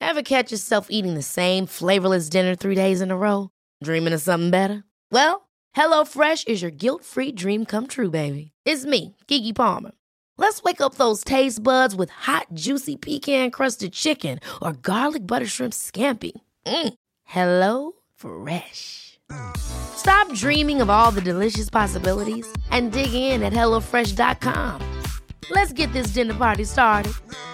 Ever catch yourself eating the same flavorless dinner 3 days in a row? Dreaming of something better? Well, HelloFresh is your guilt-free dream come true, baby. It's me, Keke Palmer. Let's wake up those taste buds with hot, juicy pecan-crusted chicken or garlic butter shrimp scampi. Hello Fresh. Stop dreaming of all the delicious possibilities and dig in at HelloFresh.com. Let's get this dinner party started.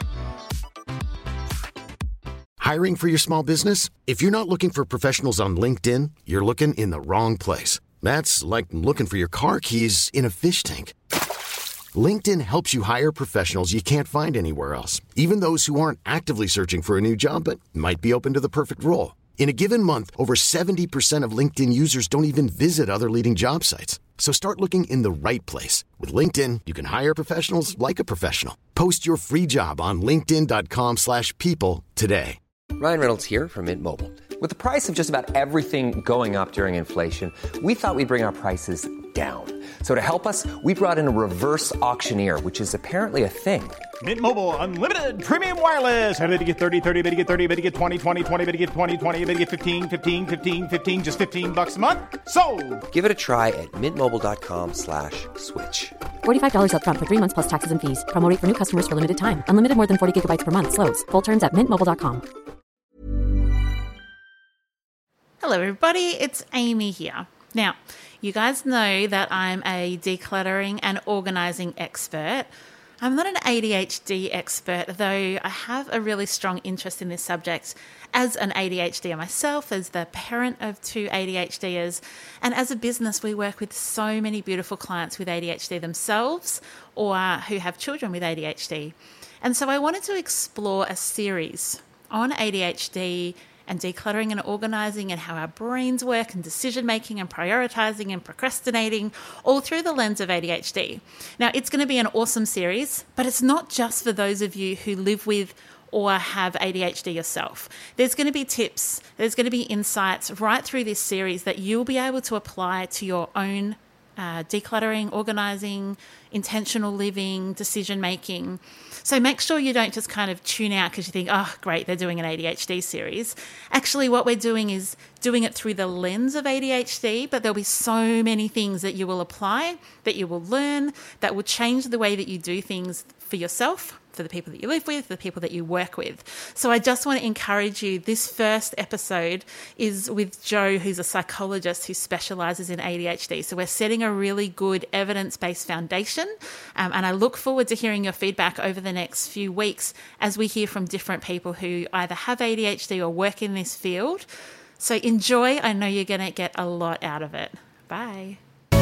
Hiring for your small business? If you're not looking for professionals on LinkedIn, you're looking in the wrong place. That's like looking for your car keys in a fish tank. LinkedIn helps you hire professionals you can't find anywhere else, even those who aren't actively searching for a new job but might be open to the perfect role. In a given month, over 70% of LinkedIn users don't even visit other leading job sites. So start looking in the right place. With LinkedIn, you can hire professionals like a professional. Post your free job on linkedin.com/people today. Ryan Reynolds here from Mint Mobile. With the price of just about everything going up during inflation, we thought we'd bring our prices down. So to help us, we brought in a reverse auctioneer, which is apparently a thing. Mint Mobile Unlimited Premium Wireless. How to get 30, 30, bit to get 30, bit to get 20, 20, 20, bit to get 20, 20, bit to get 15, 15, 15, 15, just $15 a month? Sold! Give it a try at mintmobile.com/switch. $45 up front for 3 months plus taxes and fees. Promo rate for new customers for limited time. Unlimited more than 40 gigabytes per month. Slows full terms at mintmobile.com. Hello everybody, it's Amy here. Now, you guys know that I'm a decluttering and organising expert. I'm not an ADHD expert, though I have a really strong interest in this subject as an ADHDer myself, as the parent of 2 ADHDers, and as a business we work with so many beautiful clients with ADHD themselves or who have children with ADHD. And so I wanted to explore a series on ADHD and decluttering and organising and how our brains work and decision-making and prioritising and procrastinating, all through the lens of ADHD. Now, it's going to be an awesome series, but it's not just for those of you who live with or have ADHD yourself. There's going to be tips, there's going to be insights right through this series that you'll be able to apply to your own decluttering, organising, intentional living, decision-making. So make sure you don't just kind of tune out because you think, oh, great, they're doing an ADHD series. Actually, what we're doing is doing it through the lens of ADHD, but there'll be so many things that you will apply, that you will learn, that will change the way that you do things for yourself, for the people that you live with, for the people that you work with. So I just want to encourage you, this first episode is with Jo, who's a psychologist who specialises in ADHD. So we're setting a really good evidence-based foundation, and I look forward to hearing your feedback over the next few weeks as we hear from different people who either have ADHD or work in this field. So enjoy. I know you're going to get a lot out of it. Bye.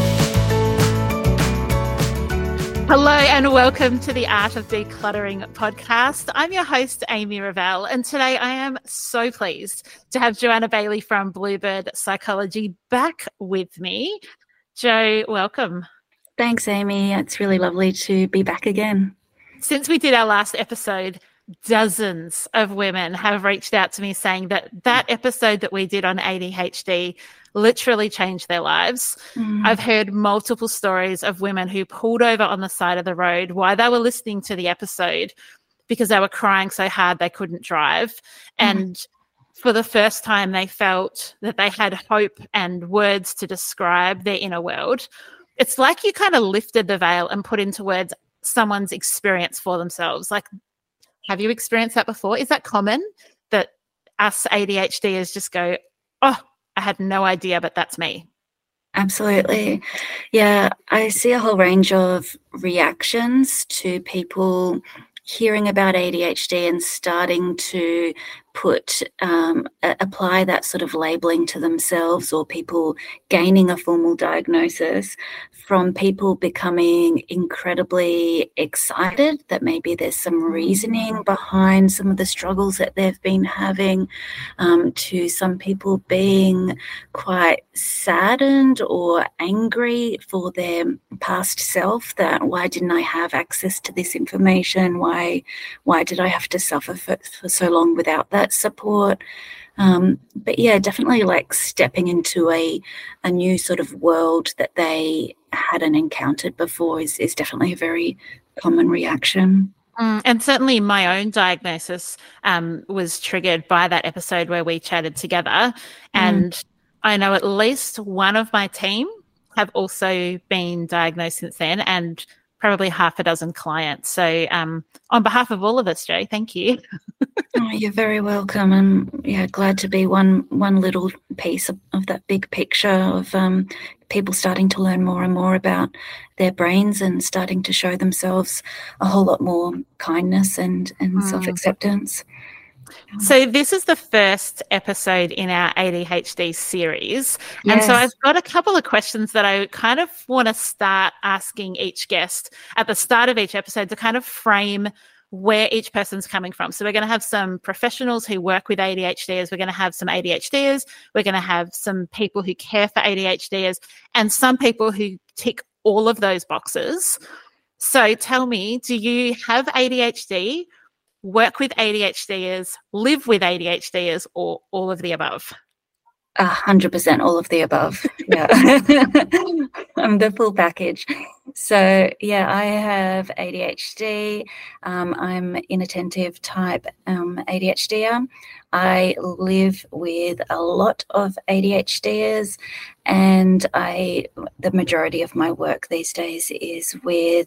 Hello and welcome to the Art of Decluttering podcast. I'm your host, Amy Revell, and today I am so pleased to have Joanna Bailey from Bluebird Psychology back with me. Jo, welcome. Thanks, Amy. It's really lovely to be back again. Since we did our last episode, dozens of women have reached out to me saying that episode that we did on ADHD literally changed their lives. I've heard multiple stories of women who pulled over on the side of the road while they were listening to the episode because they were crying so hard they couldn't drive. And for the first time, they felt that they had hope and words to describe their inner world. It's like you kind of lifted the veil and put into words someone's experience for themselves. Like, have you experienced that before? Is that common that us ADHDers just go, oh, I had no idea, but that's me? Absolutely. Yeah, I see a whole range of reactions to people hearing about ADHD and starting to apply that sort of labeling to themselves, or people gaining a formal diagnosis, from people becoming incredibly excited that maybe there's some reasoning behind some of the struggles that they've been having, to some people being quite saddened or angry for their past self, that why didn't I have access to this information? Why did I have to suffer for so long without that support? But yeah, definitely like stepping into a new sort of world that they hadn't encountered before is definitely a very common reaction. And certainly my own diagnosis was triggered by that episode where we chatted together. And I know at least one of my team have also been diagnosed since then, and probably half a dozen clients. So on behalf of all of us, Jo, thank you. Oh, you're very welcome. And glad to be one little piece of that big picture of people starting to learn more and more about their brains and starting to show themselves a whole lot more kindness and self-acceptance. So this is the first episode in our ADHD series. Yes. And so I've got a couple of questions that I kind of want to start asking each guest at the start of each episode to kind of frame where each person's coming from. So we're going to have some professionals who work with ADHDers. We're going to have some ADHDers. We're going to have some people who care for ADHDers and some people who tick all of those boxes. So tell me, do you have ADHD, work with ADHDers, live with ADHDers, or all of the above? 100% all of the above. Yeah. I'm the full package. So I have ADHD. I'm inattentive type ADHDer. I live with a lot of ADHDers, and the majority of my work these days is with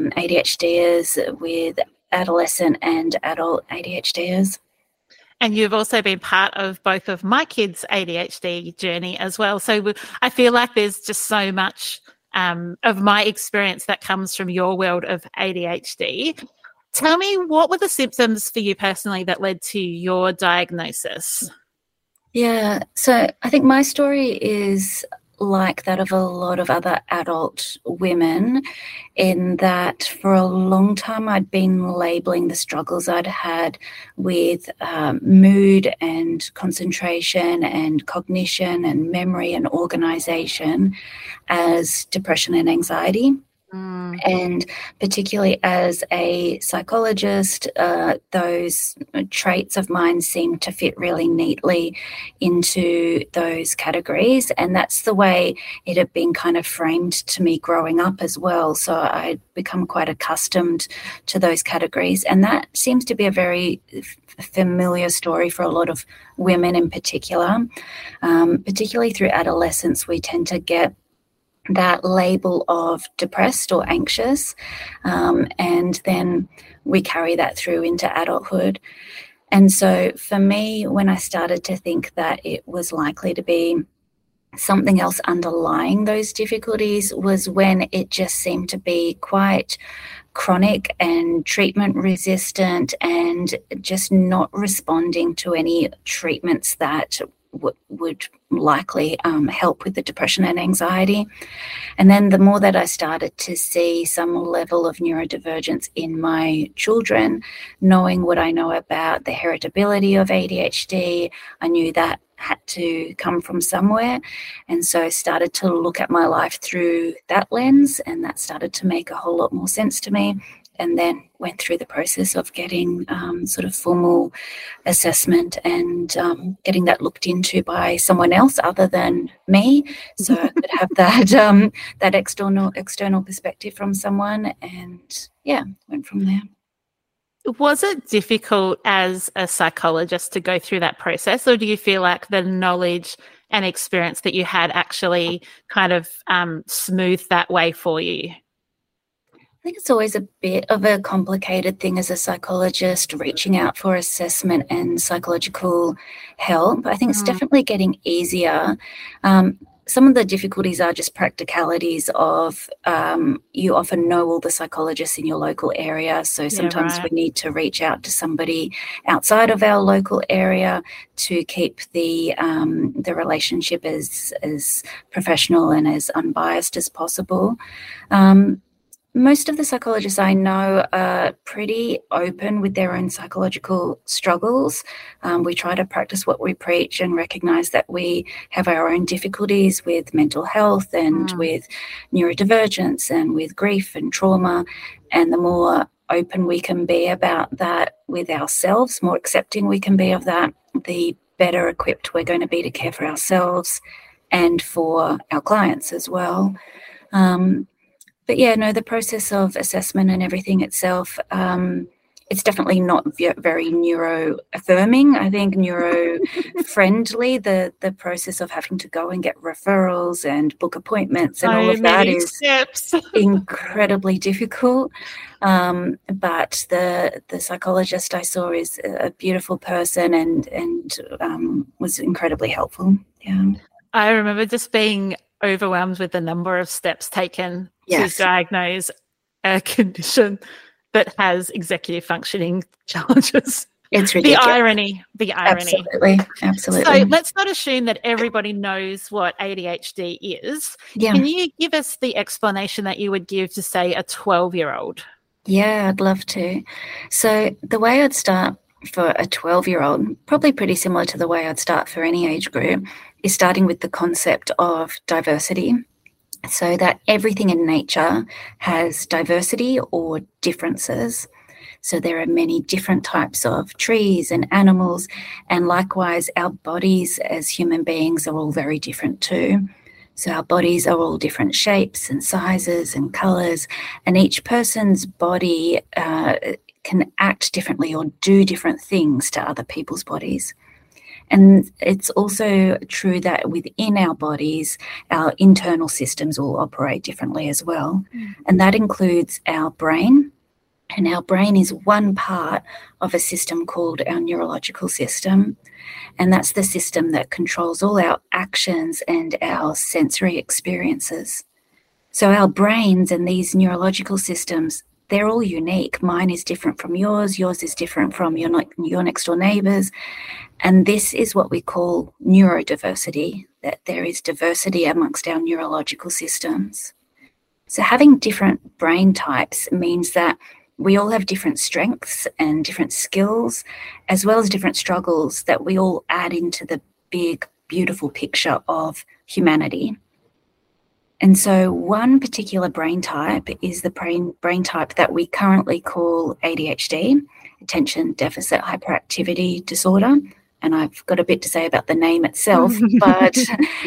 ADHDers, with adolescent and adult ADHDers. And you've also been part of both of my kids' ADHD journey as well. So I feel like there's just so much of my experience that comes from your world of ADHD. Tell me, what were the symptoms for you personally that led to your diagnosis? Yeah, so I think my story is like that of a lot of other adult women, in that for a long time I'd been labeling the struggles I'd had with mood and concentration and cognition and memory and organization as depression and anxiety. And particularly as a psychologist, those traits of mine seem to fit really neatly into those categories. And that's the way it had been kind of framed to me growing up as well. So I'd become quite accustomed to those categories. And that seems to be a very familiar story for a lot of women in particular. Particularly through adolescence, we tend to get that label of depressed or anxious, and then we carry that through into adulthood. And so for me, when I started to think that it was likely to be something else underlying those difficulties, was when it just seemed to be quite chronic and treatment resistant and just not responding to any treatments that would likely help with the depression and anxiety. And then the more that I started to see some level of neurodivergence in my children, knowing what I know about the heritability of ADHD, I knew that had to come from somewhere. And so I started to look at my life through that lens, and that started to make a whole lot more sense to me. And then went through the process of getting sort of formal assessment and getting that looked into by someone else other than me, so I could have that external perspective from someone, and went from there. Was it difficult as a psychologist to go through that process, or do you feel like the knowledge and experience that you had actually kind of smoothed that way for you? I think it's always a bit of a complicated thing as a psychologist, reaching out for assessment and psychological help. I think it's definitely getting easier. Some of the difficulties are just practicalities of you often know all the psychologists in your local area, so sometimes we need to reach out to somebody outside of our local area to keep the relationship as professional and as unbiased as possible. Most of the psychologists I know are pretty open with their own psychological struggles. We try to practice what we preach and recognize that we have our own difficulties with mental health and with neurodivergence and with grief and trauma. And the more open we can be about that with ourselves, more accepting we can be of that, the better equipped we're going to be to care for ourselves and for our clients as well. But the process of assessment and everything itself, It's definitely not very neuro-affirming. I think neuro-friendly, the process of having to go and get referrals and book appointments and all of that is steps. incredibly difficult. But the psychologist I saw is a beautiful person and was incredibly helpful. Yeah. I remember just being overwhelmed with the number of steps taken to diagnose a condition that has executive functioning challenges. It's ridiculous. The irony. Absolutely. So let's not assume that everybody knows what ADHD is. Yeah. Can you give us the explanation that you would give to, say, a 12-year-old? Yeah, I'd love to. So the way I'd start for a 12-year-old, probably pretty similar to the way I'd start for any age group, is starting with the concept of diversity. So that everything in nature has diversity or differences. So there are many different types of trees and animals, and likewise our bodies as human beings are all very different too. So our bodies are all different shapes and sizes and colours, and each person's body can act differently or do different things to other people's bodies. And it's also true that within our bodies, our internal systems will operate differently as well. And that includes our brain. And our brain is one part of a system called our neurological system. And that's the system that controls all our actions and our sensory experiences. So our brains and these neurological systems, they're all unique. Mine is different from yours. Yours is different from your next door neighbours. And this is what we call neurodiversity, that there is diversity amongst our neurological systems. So having different brain types means that we all have different strengths and different skills, as well as different struggles that we all add into the big, beautiful picture of humanity. And so one particular brain type is the brain type that we currently call ADHD, Attention Deficit Hyperactivity Disorder. And I've got a bit to say about the name itself, but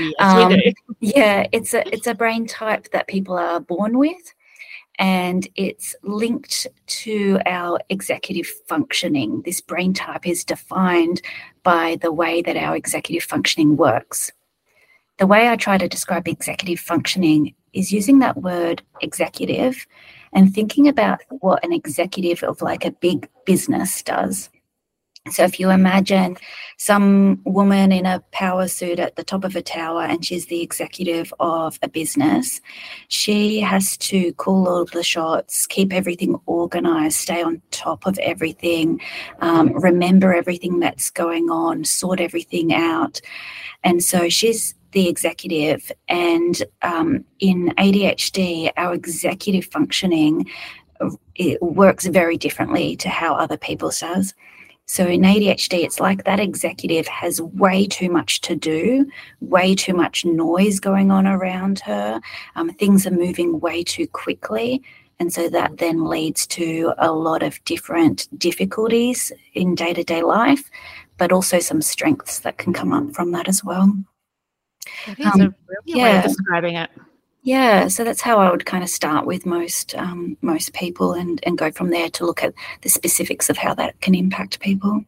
it's a brain type that people are born with, and it's linked to our executive functioning. This brain type is defined by the way that our executive functioning works. The way I try to describe executive functioning is using that word executive and thinking about what an executive of like a big business does. So if you imagine some woman in a power suit at the top of a tower and she's the executive of a business, she has to call all the shots, keep everything organized, stay on top of everything, remember everything that's going on, sort everything out. And so she's the executive. And in ADHD, our executive functioning, it works very differently to how other people's does. So in ADHD, it's like that executive has way too much to do, way too much noise going on around her. Things are moving way too quickly. And so that then leads to a lot of different difficulties in day-to-day life, but also some strengths that can come up from that as well. That is a brilliant way of describing it. Yeah, so that's how I would kind of start with most people and go from there to look at the specifics of how that can impact people.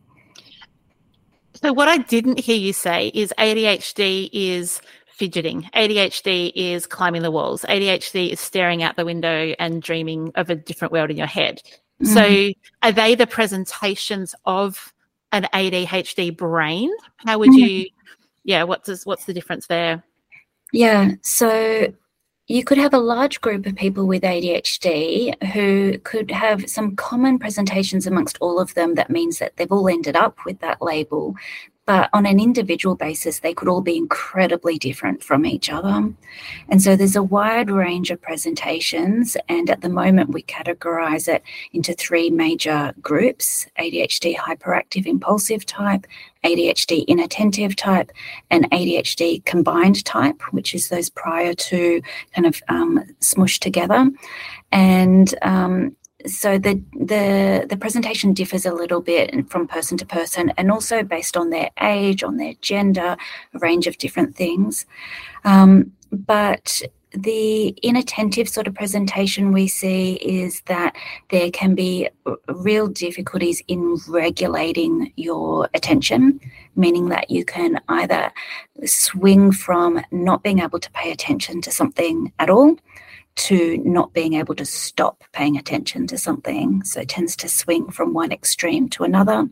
So what I didn't hear you say is ADHD is fidgeting. ADHD is climbing the walls. ADHD is staring out the window and dreaming of a different world in your head. Mm-hmm. So are they the presentations of an ADHD brain? How would you, what's the difference there? Yeah, so you could have a large group of people with ADHD who could have some common presentations amongst all of them. That means that they've all ended up with that label. But on an individual basis, they could all be incredibly different from each other. And so there's a wide range of presentations. And at the moment, we categorize it into three major groups: ADHD hyperactive impulsive type, ADHD inattentive type, and ADHD combined type, which is those prior to kind of smushed together. And so the presentation differs a little bit from person to person, and also based on their age, on their gender, a range of different things. But the inattentive sort of presentation we see is that there can be real difficulties in regulating your attention, meaning that you can either swing from not being able to pay attention to something at all to not being able to stop paying attention to something. So it tends to swing from one extreme to another.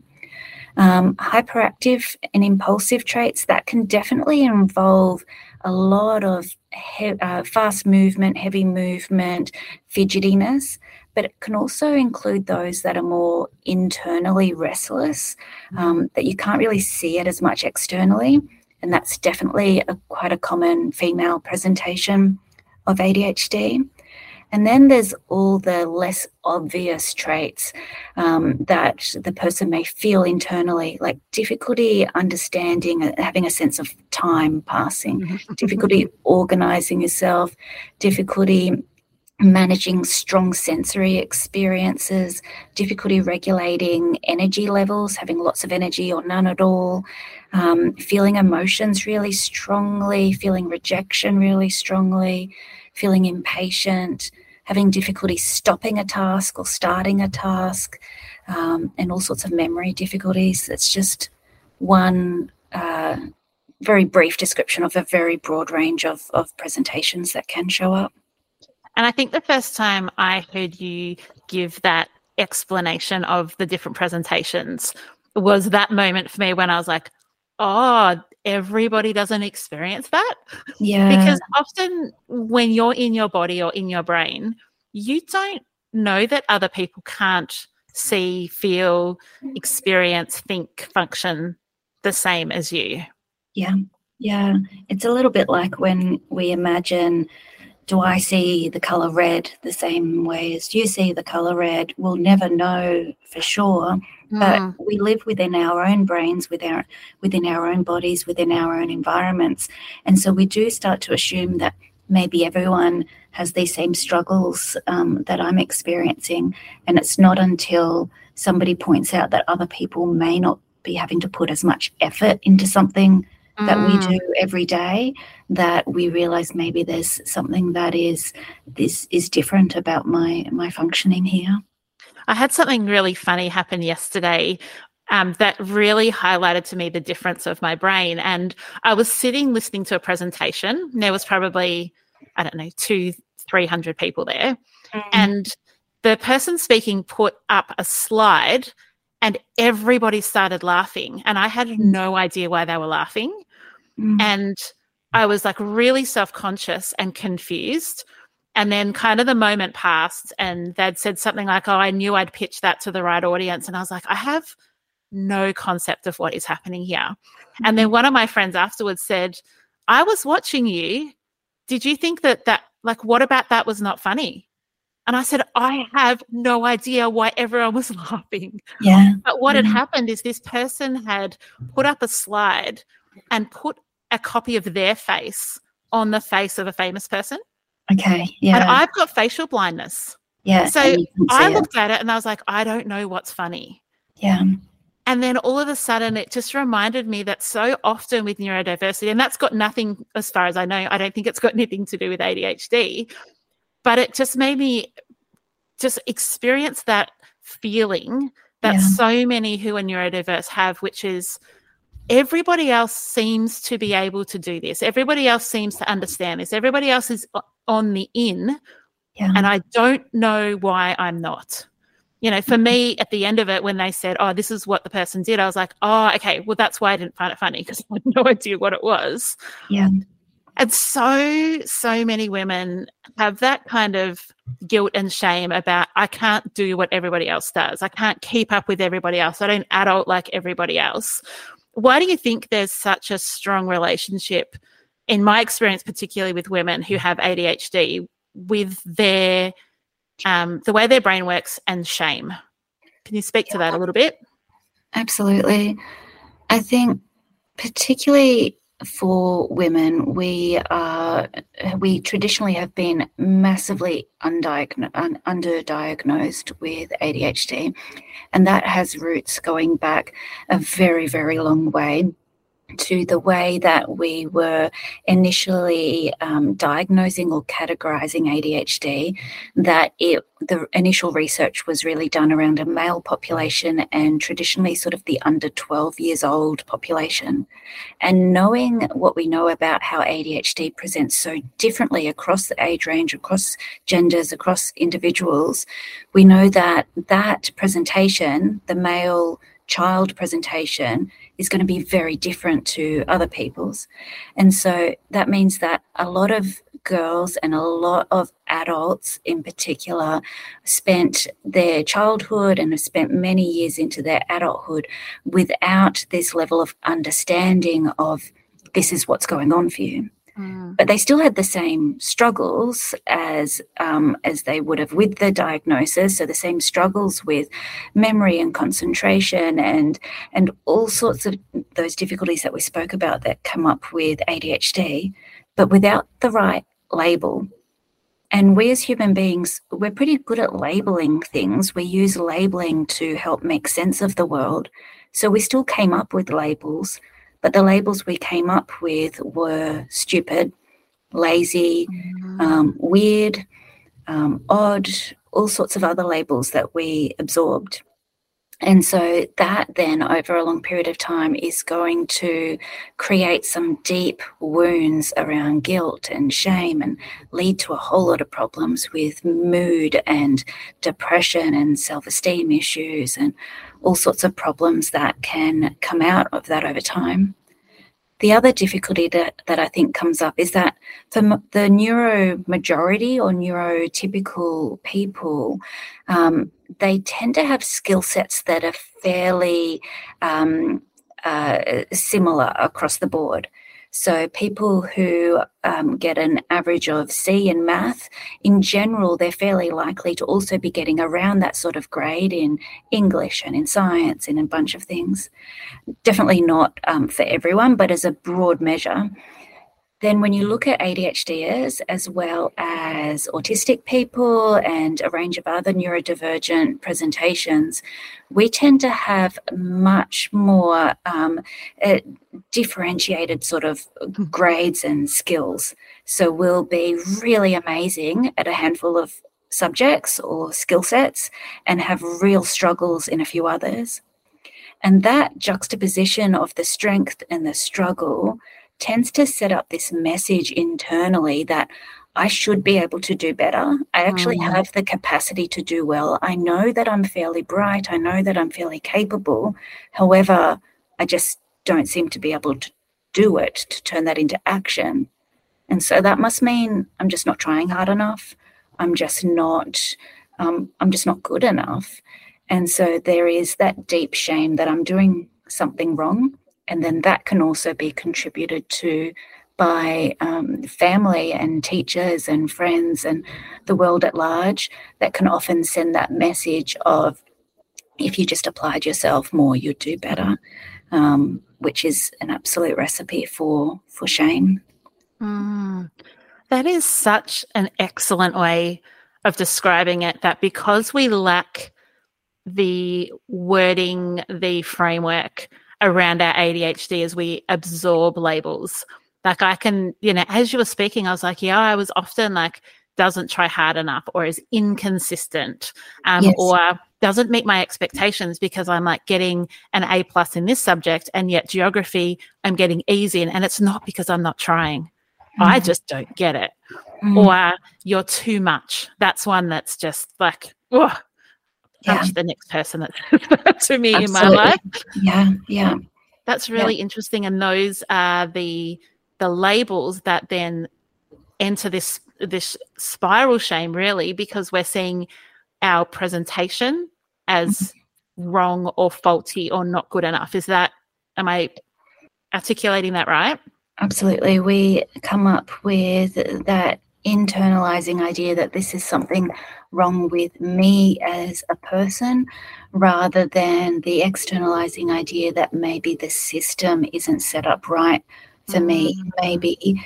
Hyperactive and impulsive traits, that can definitely involve a lot of fast movement, heavy movement, fidgetiness, but it can also include those that are more internally restless, that you can't really see it as much externally. And that's definitely quite a common female presentation of ADHD. And then there's all the less obvious traits that the person may feel internally, like difficulty understanding, having a sense of time passing, difficulty organizing yourself, difficulty managing strong sensory experiences, difficulty regulating energy levels, having lots of energy or none at all, feeling emotions really strongly, feeling rejection really strongly, feeling impatient, having difficulty stopping a task or starting a task, and all sorts of memory difficulties. It's just one very brief description of a very broad range of presentations that can show up. And I think the first time I heard you give that explanation of the different presentations was that moment for me when I was like, oh, everybody doesn't experience that. Yeah. Because often when you're in your body or in your brain, you don't know that other people can't see, feel, experience, think, function the same as you. Yeah. Yeah. It's a little bit like when we imagine, do I see the colour red the same way as you see the colour red? We'll never know for sure, but we live within our own brains, within our own bodies, within our own environments. And so we do start to assume that maybe everyone has these same struggles that I'm experiencing. And it's not until somebody points out that other people may not be having to put as much effort into something that we do every day that we realize maybe there's something that is different about my functioning here. I had something really funny happen yesterday that really highlighted to me the difference of my brain. And I was sitting listening to a presentation. There was probably, 200-300 people there. And the person speaking put up a slide and everybody started laughing. And I had no idea why they were laughing. And I was like really self-conscious and confused. And then kind of the moment passed and they'd said something like, oh, I knew I'd pitched that to the right audience. And I was like, I have no concept of what is happening here. And then one of my friends afterwards said, I was watching you. Did you think that what about that was not funny? And I said, I have no idea why everyone was laughing. Yeah. But what had happened is this person had put up a slide and put a copy of their face on the face of a famous person. Okay, yeah. And I've got facial blindness. Yeah. So I looked at it and I was like, I don't know what's funny. Yeah. And then all of a sudden it just reminded me that so often with neurodiversity, and that's got nothing, as far as I know, I don't think it's got anything to do with ADHD, but it just made me just experience that feeling that so many who are neurodiverse have, which is everybody else seems to be able to do this. Everybody else seems to understand this. Everybody else is on the in, and I don't know why I'm not. You know, for me, at the end of it, when they said, oh, this is what the person did, I was like, oh, okay, well, that's why I didn't find it funny because I had no idea what it was. Yeah. And so many women have that kind of guilt and shame about, I can't do what everybody else does. I can't keep up with everybody else. I don't adult like everybody else. Why do you think there's such a strong relationship, in my experience, particularly with women who have ADHD, with their the way their brain works and shame? Can you speak to that a little bit? Absolutely. I think particularly for women, we traditionally have been massively underdiagnosed with ADHD, and that has roots going back a very, very long way. to the way that we were initially diagnosing or categorizing ADHD, that the initial research was really done around a male population and traditionally sort of the under 12 years old population. And knowing what we know about how ADHD presents so differently across the age range, across genders, across individuals, we know that that presentation, the male child presentation, is going to be very different to other people's. And so that means that a lot of girls and a lot of adults in particular spent their childhood and have spent many years into their adulthood without this level of understanding of this is what's going on for you. But they still had the same struggles as they would have with the diagnosis. So the same struggles with memory and concentration and all sorts of those difficulties that we spoke about that come up with ADHD, but without the right label. And we as human beings, we're pretty good at labeling things. We use labeling to help make sense of the world. So we still came up with labels, but the labels we came up with were stupid, lazy, weird, odd, all sorts of other labels that we absorbed. And so that then over a long period of time is going to create some deep wounds around guilt and shame and lead to a whole lot of problems with mood and depression and self-esteem issues and all sorts of problems that can come out of that over time. The other difficulty that I think comes up is that for the neuro majority or neurotypical people, they tend to have skill sets that are fairly similar across the board. So people who get an average of C in math, in general, they're fairly likely to also be getting around that sort of grade in English and in science and in a bunch of things. Definitely not for everyone, but as a broad measure. Then when you look at ADHDers as well as autistic people and a range of other neurodivergent presentations, we tend to have much more differentiated sort of grades and skills. So we'll be really amazing at a handful of subjects or skill sets and have real struggles in a few others. And that juxtaposition of the strength and the struggle tends to set up this message internally that I should be able to do better. I actually have the capacity to do well. I know that I'm fairly bright. I know that I'm fairly capable. However, I just don't seem to be able to do it, to turn that into action. And so that must mean I'm just not trying hard enough. I'm just not good enough. And so there is that deep shame that I'm doing something wrong. And then that can also be contributed to by family and teachers and friends and the world at large that can often send that message of if you just applied yourself more, you'd do better, which is an absolute recipe for shame. That is such an excellent way of describing it, that because we lack the wording, the framework around our ADHD as we absorb labels. Like I can, as you were speaking, I was like, yeah, I was often like, doesn't try hard enough or is inconsistent or doesn't meet my expectations because I'm like getting an A+ in this subject and yet geography I'm getting E's in, and it's not because I'm not trying. I just don't get it. Or you're too much. That's one that's just like, punch the next person that says that to me in my life. Yeah. That's really interesting. And those are the labels that then enter this spiral shame, really, because we're seeing our presentation as wrong or faulty or not good enough. Am I articulating that right? Absolutely. We come up with that internalizing idea that this is something wrong with me as a person, rather than the externalizing idea that maybe the system isn't set up right for me. Maybe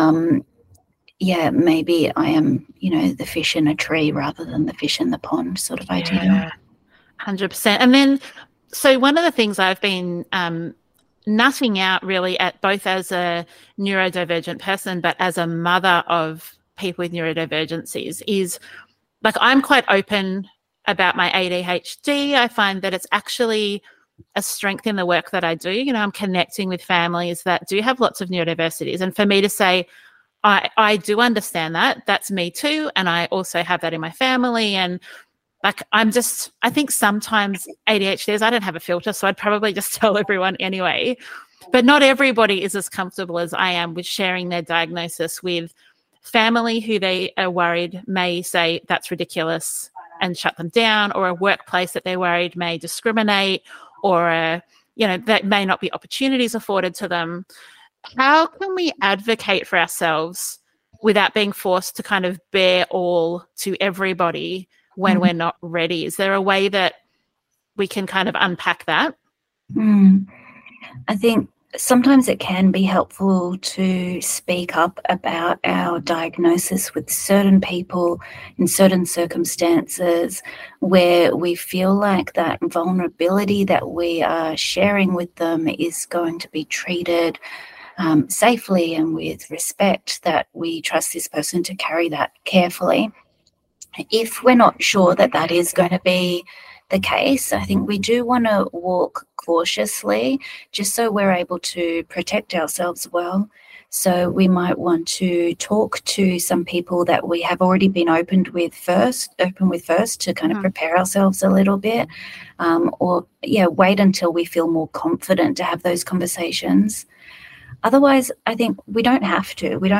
maybe I am, the fish in a tree rather than the fish in the pond sort of idea. 100%. And then, so one of the things I've been nutting out really at both as a neurodivergent person, but as a mother of people with neurodivergencies is like, I'm quite open about my ADHD. I find that it's actually a strength in the work that I do. You know, I'm connecting with families that do have lots of neurodiversities. And for me to say, I do understand that, that's me too. And I also have that in my family. And like, I think sometimes ADHD is, I don't have a filter, so I'd probably just tell everyone anyway. But not everybody is as comfortable as I am with sharing their diagnosis with family who they are worried may say that's ridiculous and shut them down, or a workplace that they're worried may discriminate, or that may not be opportunities afforded to them. How can we advocate for ourselves without being forced to kind of bear all to everybody when we're not ready? Is there a way that we can kind of unpack that? I think sometimes it can be helpful to speak up about our diagnosis with certain people in certain circumstances where we feel like that vulnerability that we are sharing with them is going to be treated safely and with respect, that we trust this person to carry that carefully. If we're not sure that that is going to be the case, I think we do want to walk cautiously just so we're able to protect ourselves well. So we might want to talk to some people that we have already been open with first to kind of prepare ourselves a little bit, or wait until we feel more confident to have those conversations. Otherwise, I think we don't have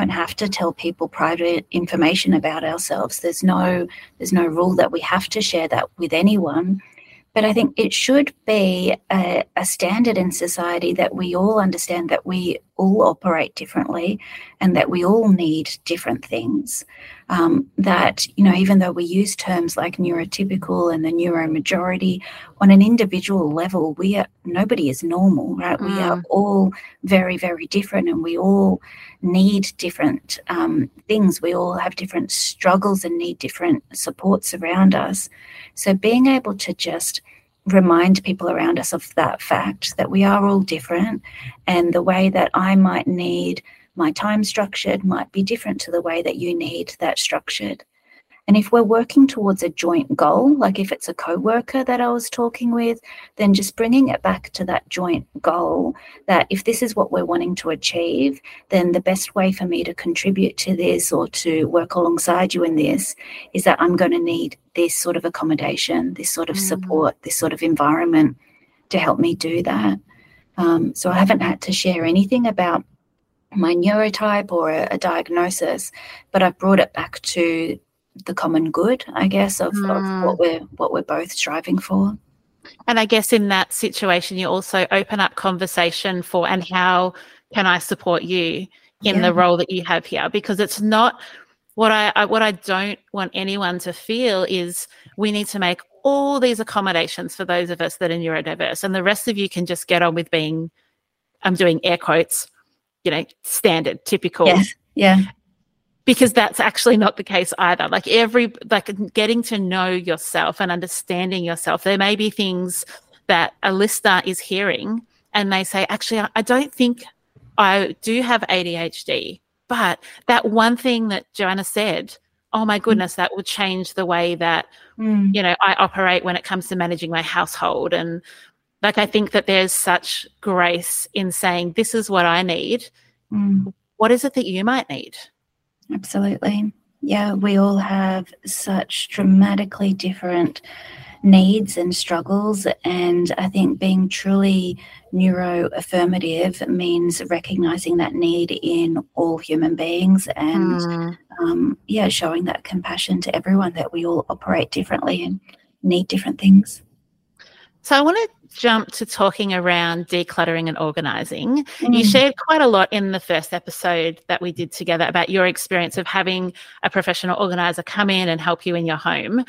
to tell people private information about ourselves. There's no rule that we have to share that with anyone. But I think it should be a standard in society that we all understand that we all operate differently and that we all need different things. That, even though we use terms like neurotypical and the neuromajority, on an individual level, nobody is normal, right? We are all very, very different, and we all need different things. We all have different struggles and need different supports around us. So being able to just remind people around us of that fact, that we are all different, and the way that I might need my time structured might be different to the way that you need that structured. And if we're working towards a joint goal, like if it's a co-worker that I was talking with, then just bringing it back to that joint goal, that if this is what we're wanting to achieve, then the best way for me to contribute to this or to work alongside you in this is that I'm going to need this sort of accommodation, this sort of support, this sort of environment to help me do that. So I haven't had to share anything about my neurotype or a diagnosis, but I've brought it back to the common good, I guess, of what we're both striving for. And I guess in that situation, you also open up conversation for, and how can I support you in the role that you have here? Because it's not what I don't want anyone to feel is we need to make all these accommodations for those of us that are neurodiverse, and the rest of you can just get on with being, I'm doing air quotes, standard, typical. Yes. Yeah. Because that's actually not the case either. Like getting to know yourself and understanding yourself. There may be things that a listener is hearing and they say, actually, I don't think I do have ADHD, but that one thing that Joanna said, oh my goodness, that would change the way that, I operate when it comes to managing my household. And I think that there's such grace in saying, this is what I need. What is it that you might need? Absolutely. Yeah, we all have such dramatically different needs and struggles, and I think being truly neuroaffirmative means recognizing that need in all human beings and showing that compassion to everyone, that we all operate differently and need different things. So I want to jump to talking around decluttering and organising. You shared quite a lot in the first episode that we did together about your experience of having a professional organiser come in and help you in your home.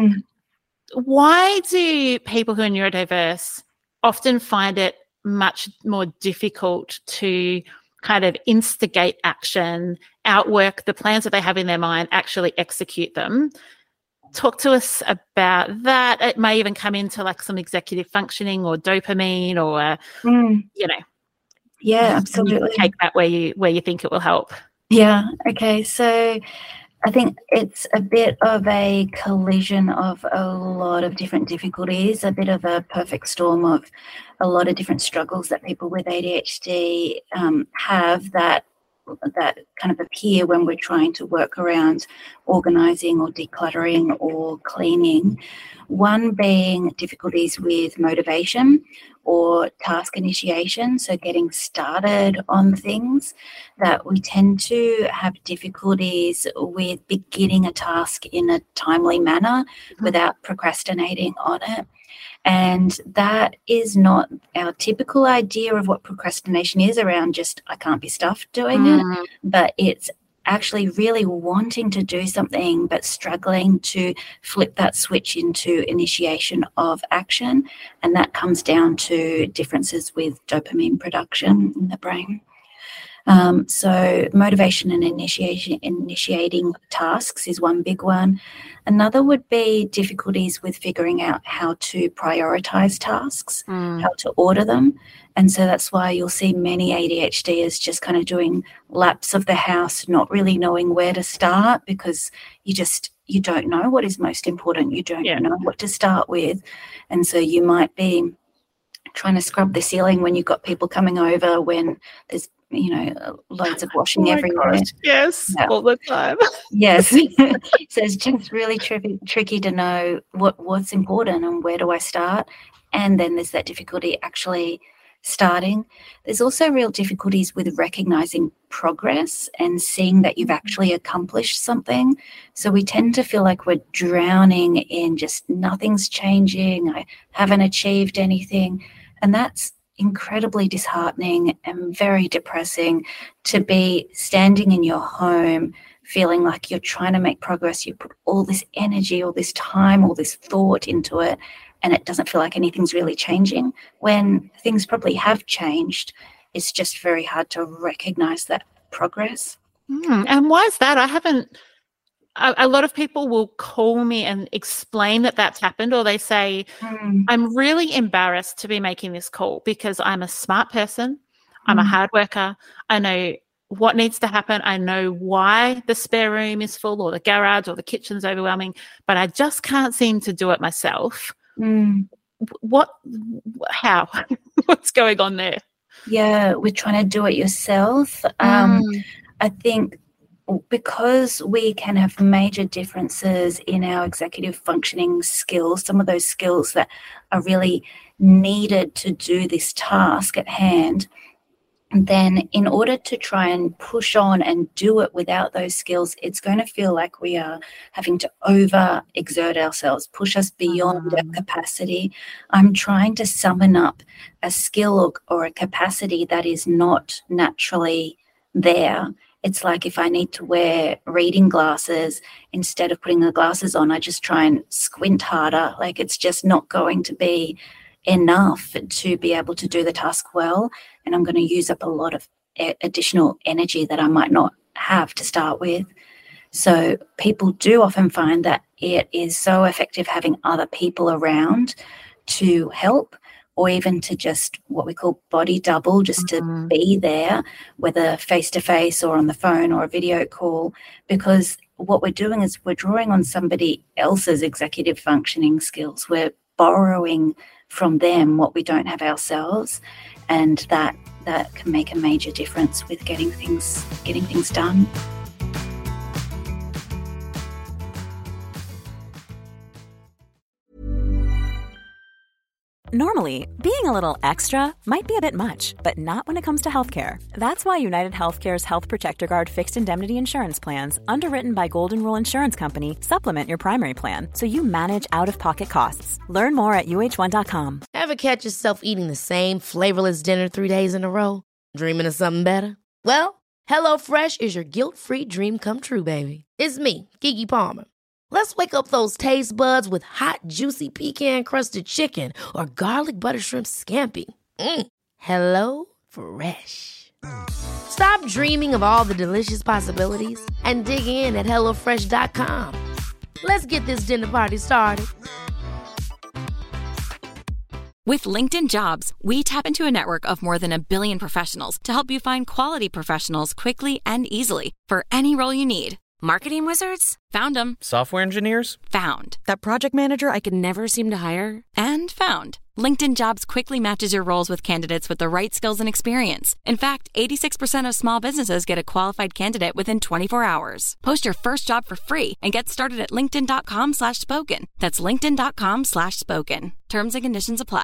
Why do people who are neurodiverse often find it much more difficult to kind of instigate action, outwork the plans that they have in their mind, actually execute them? Talk to us about that. It may even come into like some executive functioning or dopamine or, Yeah, absolutely. Take that where you think it will help. Yeah. Okay. So I think it's a bit of a collision of a lot of different difficulties, a bit of a perfect storm of a lot of different struggles that people with ADHD have that kind of appear when we're trying to work around organising or decluttering or cleaning. One being difficulties with motivation or task initiation, so getting started on things, that we tend to have difficulties with beginning a task in a timely manner without procrastinating on it. And that is not our typical idea of what procrastination is, around just I can't be stuffed doing it, but it's actually really wanting to do something but struggling to flip that switch into initiation of action. And that comes down to differences with dopamine production in the brain. So motivation and initiating tasks is one big one. Another would be difficulties with figuring out how to prioritize tasks, how to order them. And so that's why you'll see many ADHDers just kind of doing laps of the house, not really knowing where to start, because you don't know what is most important. You don't know what to start with. And so you might be trying to scrub the ceiling when you've got people coming over, when there's loads of washing everywhere. Gosh, yes, all the time. Yes. So it's just really tricky to know what's important and where do I start. And then there's that difficulty actually starting. There's also real difficulties with recognizing progress and seeing that you've actually accomplished something. So we tend to feel like we're drowning in just nothing's changing, I haven't achieved anything. And that's incredibly disheartening and very depressing, to be standing in your home feeling like you're trying to make progress. You put all this energy, all this time, all this thought into it, and it doesn't feel like anything's really changing, when things probably have changed. It's just very hard to recognize that progress. And why is that? A lot of people will call me and explain that that's happened, or they say, I'm really embarrassed to be making this call because I'm a smart person. I'm a hard worker. I know what needs to happen. I know why the spare room is full, or the garage or the kitchen's overwhelming, but I just can't seem to do it myself. How? What's going on there? Yeah, we're trying to do it yourself. I think because we can have major differences in our executive functioning skills, some of those skills that are really needed to do this task at hand, then in order to try and push on and do it without those skills, it's going to feel like we are having to over-exert ourselves, push us beyond our capacity. I'm trying to summon up a skill or a capacity that is not naturally there. It's like if I need to wear reading glasses, instead of putting the glasses on, I just try and squint harder. Like, it's just not going to be enough to be able to do the task well. And I'm going to use up a lot of additional energy that I might not have to start with. So people do often find that it is so effective having other people around to help, or even to just what we call body double, just to be there, whether face-to-face or on the phone or a video call, because what we're doing is we're drawing on somebody else's executive functioning skills. We're borrowing from them what we don't have ourselves, and that can make a major difference with getting things done. Normally, being a little extra might be a bit much, but not when it comes to healthcare. That's why United Healthcare's Health Protector Guard fixed indemnity insurance plans, underwritten by Golden Rule Insurance Company, supplement your primary plan so you manage out-of-pocket costs. Learn more at UH1.com. Ever catch yourself eating the same flavorless dinner 3 days in a row? Dreaming of something better? Well, HelloFresh is your guilt-free dream come true, baby. It's me, Keke Palmer. Let's wake up those taste buds with hot, juicy pecan-crusted chicken or garlic butter shrimp scampi. Hello Fresh. Stop dreaming of all the delicious possibilities and dig in at HelloFresh.com. Let's get this dinner party started. With LinkedIn Jobs, we tap into a network of more than 1 billion professionals to help you find quality professionals quickly and easily for any role you need. Marketing wizards? Found them. Software engineers? Found. That project manager I could never seem to hire? And found. LinkedIn Jobs quickly matches your roles with candidates with the right skills and experience. In fact, 86% of small businesses get a qualified candidate within 24 hours. Post your first job for free and get started at linkedin.com/spoken. That's linkedin.com/spoken. Terms and conditions apply.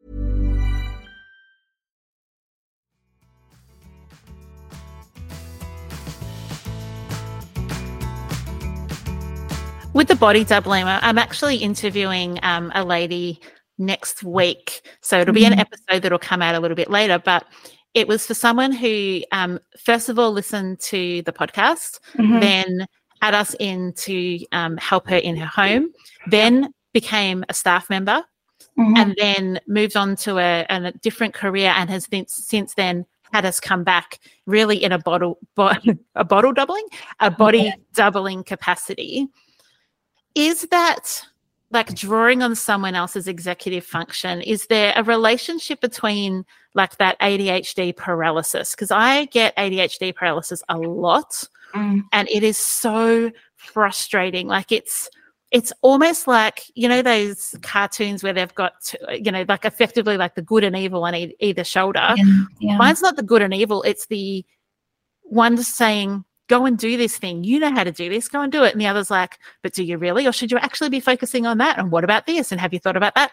With the body doubling, I'm actually interviewing a lady next week. So it'll be an episode that'll come out a little bit later, but it was for someone who, first of all, listened to the podcast, then had us in to help her in her home, then became a staff member, and then moved on to a different career and has since then had us come back really in a body doubling capacity. Is that like drawing on someone else's executive function? Is there a relationship between like that ADHD paralysis? Because I get ADHD paralysis a lot, and it is so frustrating. Like it's almost like, you know, those cartoons where they've got, you know, like effectively like the good and evil on either shoulder. Yeah. Mine's not the good and evil. It's the one saying, go and do this thing. You know how to do this. Go and do it. And the other's like, but do you really? Or should you actually be focusing on that? And what about this? And have you thought about that?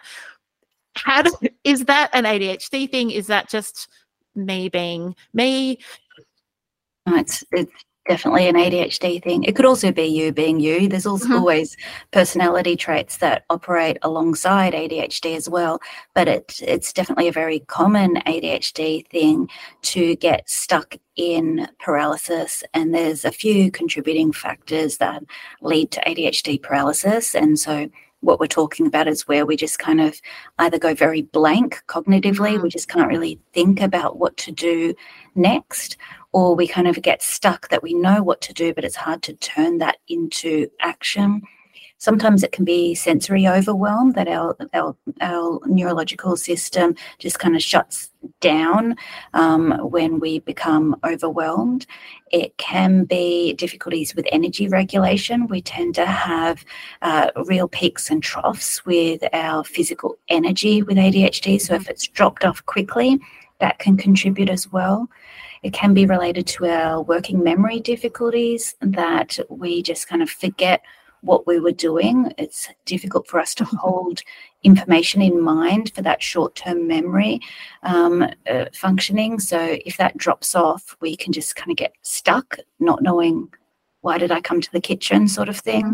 Is that an ADHD thing? Is that just me being me? No, it's definitely an ADHD thing. It could also be you being you. There's also always personality traits that operate alongside ADHD as well, but it's definitely a very common ADHD thing to get stuck in paralysis, and there's a few contributing factors that lead to ADHD paralysis. And so what we're talking about is where we just kind of either go very blank cognitively, we just can't really think about what to do next, or we kind of get stuck that we know what to do, but it's hard to turn that into action. Sometimes it can be sensory overwhelm, that our neurological system just kind of shuts down when we become overwhelmed. It can be difficulties with energy regulation. We tend to have real peaks and troughs with our physical energy with ADHD. So if it's dropped off quickly, that can contribute as well. It can be related to our working memory difficulties, that we just kind of forget what we were doing. It's difficult for us to hold information in mind for that short-term memory functioning. So if that drops off, we can just kind of get stuck, not knowing why did I come to the kitchen sort of thing.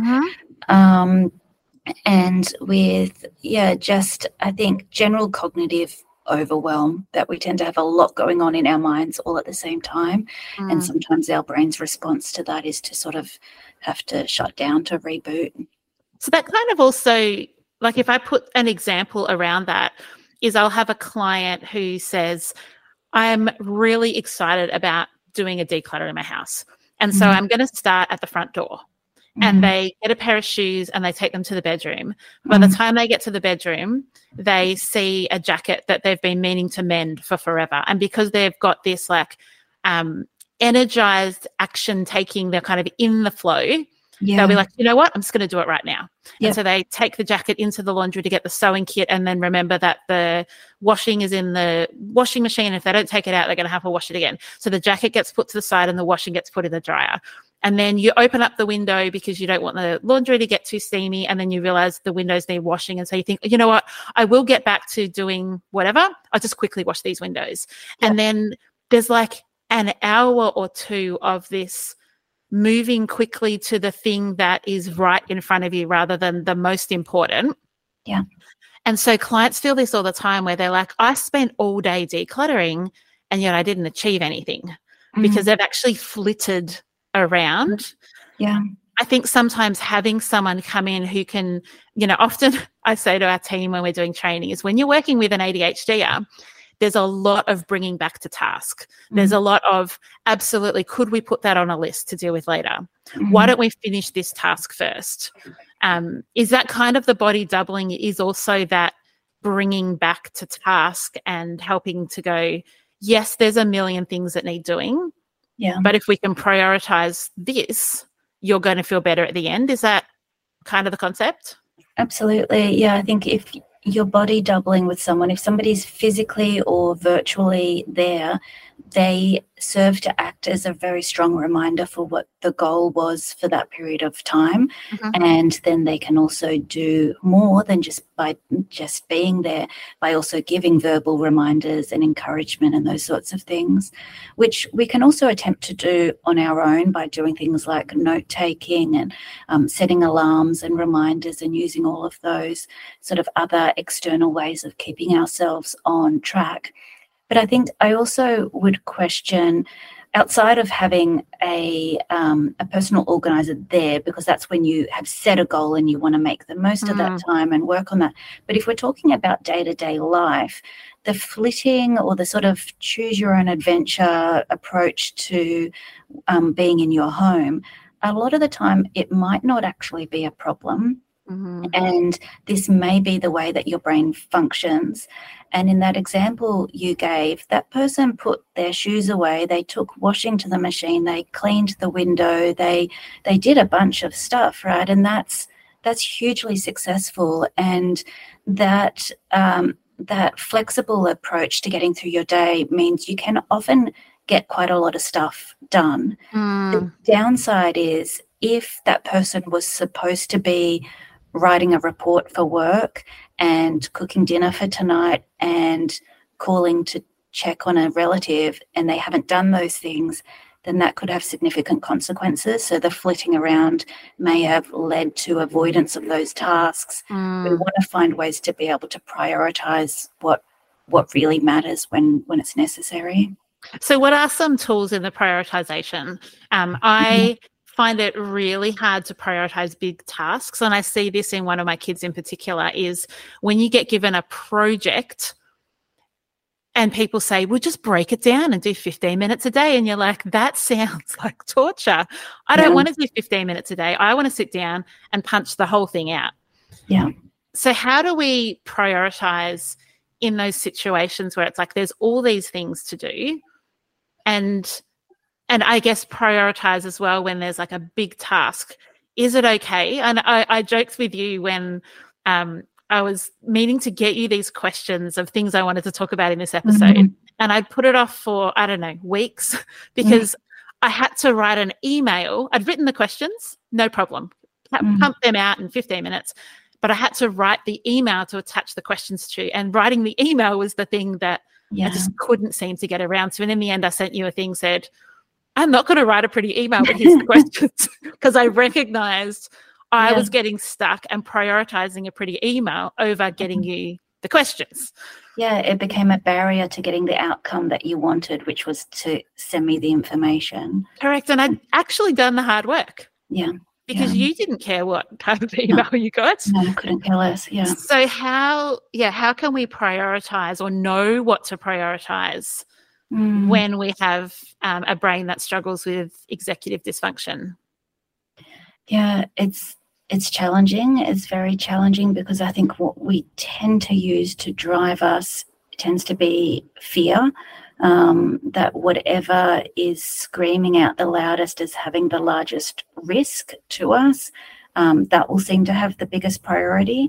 And with, just I think general cognitive overwhelm, that we tend to have a lot going on in our minds all at the same time. And sometimes our brain's response to that is to sort of have to shut down, to reboot. So that kind of also, like if I put an example around that, is I'll have a client who says, I'm really excited about doing a declutter in my house. And so I'm going to start at the front door. And they get a pair of shoes and they take them to the bedroom. By the time they get to the bedroom, they see a jacket that they've been meaning to mend for forever. And because they've got this like energized action taking, they're kind of in the flow, they'll be like, you know what, I'm just going to do it right now. And so they take the jacket into the laundry to get the sewing kit, and then remember that the washing is in the washing machine. If they don't take it out, they're going to have to wash it again. So the jacket gets put to the side and the washing gets put in the dryer. And then you open up the window because you don't want the laundry to get too steamy, and then you realize the windows need washing. And so you think, you know what, I will get back to doing whatever. I'll just quickly wash these windows. And then there's like an hour or two of this moving quickly to the thing that is right in front of you rather than the most important. And so clients feel this all the time where they're like, I spent all day decluttering and yet I didn't achieve anything because they've actually flitted around. I think sometimes having someone come in who can, you know, often I say to our team when we're doing training is when you're working with an ADHDer, there's a lot of bringing back to task. There's a lot of absolutely, could we put that on a list to deal with later? Why don't we finish this task first? Is that kind of the body doubling is also that bringing back to task and helping to go, yes, there's a million things that need doing. Yeah. But if we can prioritize this, you're going to feel better at the end. Is that kind of the concept? Absolutely. Yeah, I think if your body doubling with someone, if somebody's physically or virtually there, they serve to act as a very strong reminder for what the goal was for that period of time. And then they can also do more than just by just being there, by also giving verbal reminders and encouragement and those sorts of things, which we can also attempt to do on our own by doing things like note taking and setting alarms and reminders and using all of those sort of other external ways of keeping ourselves on track. But I think I also would question, outside of having a personal organizer there, because that's when you have set a goal and you want to make the most of that time and work on that. But if we're talking about day-to-day life, the flitting or the sort of choose your own adventure approach to being in your home, a lot of the time it might not actually be a problem. And this may be the way that your brain functions. And in that example you gave, that person put their shoes away, they took washing to the machine, they cleaned the window, they did a bunch of stuff, right? And that's hugely successful. And that that flexible approach to getting through your day means you can often get quite a lot of stuff done. The downside is if that person was supposed to be writing a report for work and cooking dinner for tonight and calling to check on a relative and they haven't done those things, then that could have significant consequences. So the flitting around may have led to avoidance of those tasks. We want to find ways to be able to prioritize what really matters when it's necessary. So what are some tools in the prioritization? I find it really hard to prioritize big tasks. And I see this in one of my kids in particular, is when you get given a project and people say, well, just break it down and do 15 minutes a day. And you're like, that sounds like torture. I don't want to do 15 minutes a day. I want to sit down and punch the whole thing out. Yeah. So how do we prioritize in those situations where it's like there's all these things to do, and I guess prioritize as well when there's like a big task? Is it okay? And I joked with you when I was meaning to get you these questions of things I wanted to talk about in this episode, and I'd put it off for, I don't know, weeks, because I had to write an email. I'd written the questions, no problem, pump them out in 15 minutes, but I had to write the email to attach the questions to, and writing the email was the thing that I just couldn't seem to get around to. And in the end, I sent you a thing, said, I'm not going to write a pretty email, but here's the questions, because I recognized I was getting stuck and prioritizing a pretty email over getting you the questions. Yeah, it became a barrier to getting the outcome that you wanted, which was to send me the information. Correct. And I'd actually done the hard work. Yeah. Because you didn't care what kind of email you got. No, I couldn't care less. Yeah. So how can we prioritize or know what to prioritize when we have a brain that struggles with executive dysfunction? Yeah, it's challenging. It's very challenging, because I think what we tend to use to drive us tends to be fear, that whatever is screaming out the loudest as having the largest risk to us, that will seem to have the biggest priority.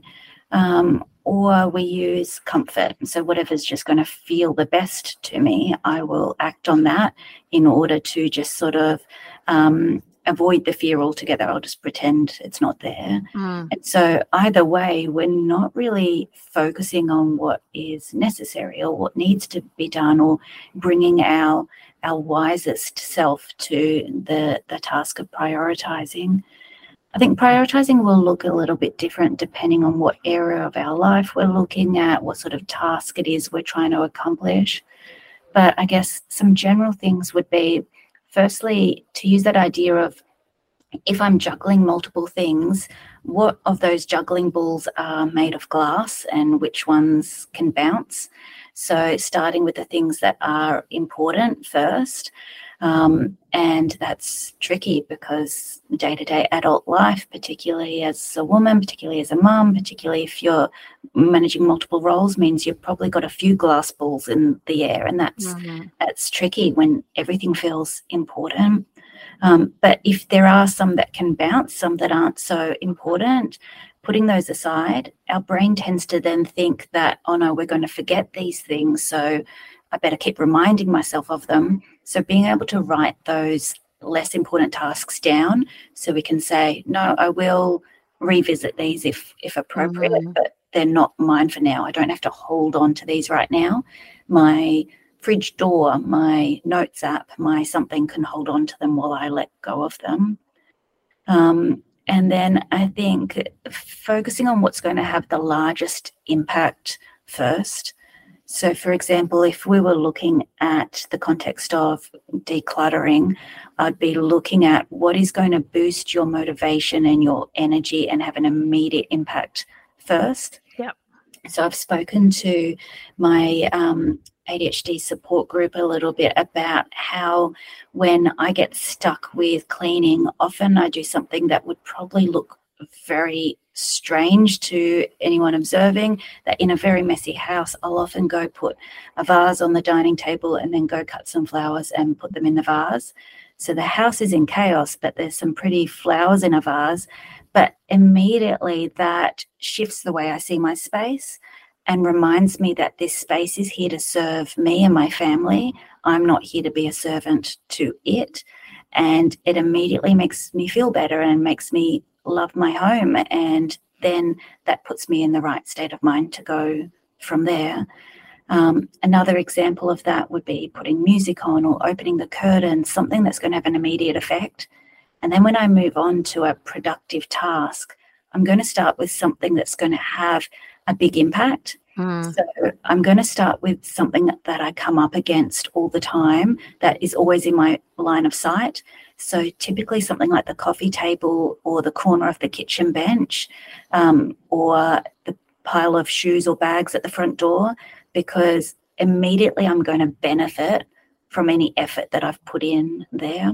Or we use comfort. So whatever's just going to feel the best to me, I will act on that in order to just sort of avoid the fear altogether. I'll just pretend it's not there. And so either way, we're not really focusing on what is necessary or what needs to be done, or bringing our wisest self to the task of prioritizing. I think prioritizing will look a little bit different depending on what area of our life we're looking at, what sort of task it is we're trying to accomplish. But I guess some general things would be, firstly, to use that idea of, if I'm juggling multiple things, what of those juggling balls are made of glass and which ones can bounce? So starting with the things that are important first. And that's tricky because day-to-day adult life, particularly as a woman, particularly as a mum, particularly if you're managing multiple roles, means you've probably got a few glass balls in the air, and that's tricky when everything feels important. But if there are some that can bounce, some that aren't so important, putting those aside, our brain tends to then think that, oh no, we're going to forget these things, so I better keep reminding myself of them. So being able to write those less important tasks down so we can say, no, I will revisit these if appropriate, but they're not mine for now. I don't have to hold on to these right now. My fridge door, my notes app, my something can hold on to them while I let go of them. And then I think focusing on what's going to have the largest impact first. So, for example, if we were looking at the context of decluttering, I'd be looking at what is going to boost your motivation and your energy and have an immediate impact first. Yep. So I've spoken to my ADHD support group a little bit about how when I get stuck with cleaning, often I do something that would probably look very strange to anyone observing, that in a very messy house, I'll often go put a vase on the dining table and then go cut some flowers and put them in the vase. So the house is in chaos, but there's some pretty flowers in a vase. But immediately that shifts the way I see my space and reminds me that this space is here to serve me and my family. I'm not here to be a servant to it. And it immediately makes me feel better and makes me love my home, and then that puts me in the right state of mind to go from there. Another example of that would be putting music on or opening the curtains, something that's going to have an immediate effect. And then when I move on to a productive task, I'm going to start with something that's going to have a big impact. So I'm going to start with something that I come up against all the time that is always in my line of sight. So typically something like the coffee table or the corner of the kitchen bench, or the pile of shoes or bags at the front door, because immediately I'm going to benefit from any effort that I've put in there.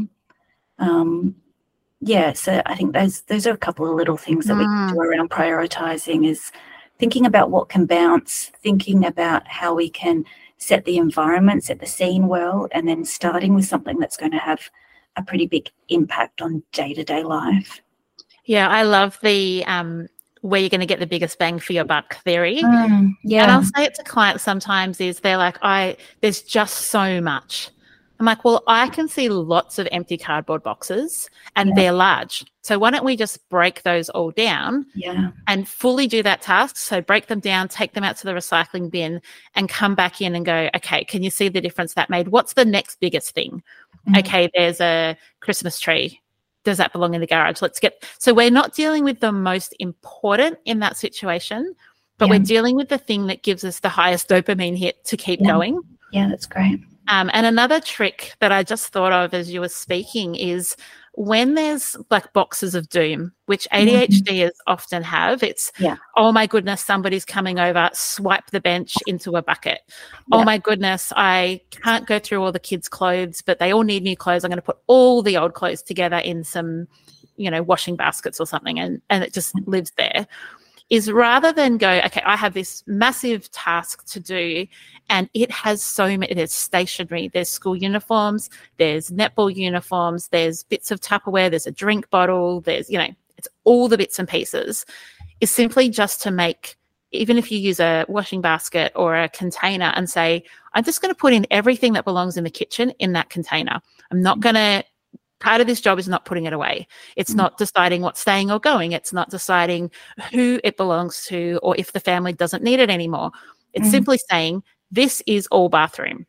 So I think those are a couple of little things that we can do around prioritizing, is thinking about what can bounce, thinking about how we can set the environment, set the scene well, and then starting with something that's going to have a pretty big impact on day-to-day life. Yeah, I love the where you're going to get the biggest bang for your buck theory. And I'll say it to clients sometimes is they're like, there's just so much. I'm like, well, I can see lots of empty cardboard boxes and they're large. So why don't we just break those all down and fully do that task? So break them down, take them out to the recycling bin and come back in and go, okay, can you see the difference that made? What's the next biggest thing? Okay, there's a Christmas tree. Does that belong in the garage? So we're not dealing with the most important in that situation, but we're dealing with the thing that gives us the highest dopamine hit to keep going. Yeah, that's great. And another trick that I just thought of as you were speaking is when there's like boxes of doom, which ADHDers often have, it's, oh my goodness, somebody's coming over, swipe the bench into a bucket. Oh my goodness, I can't go through all the kids' clothes, but they all need new clothes. I'm going to put all the old clothes together in some, washing baskets or something, and it just lives there. Is rather than go, okay, I have this massive task to do and it has so many, there's stationery, there's school uniforms, there's netball uniforms, there's bits of Tupperware, there's a drink bottle, there's, it's all the bits and pieces, is simply just to make, even if you use a washing basket or a container and say, I'm just going to put in everything that belongs in the kitchen in that container. I'm not going to, part of this job is not putting it away. It's not deciding what's staying or going. It's not deciding who it belongs to or if the family doesn't need it anymore. It's simply saying, this is all bathroom.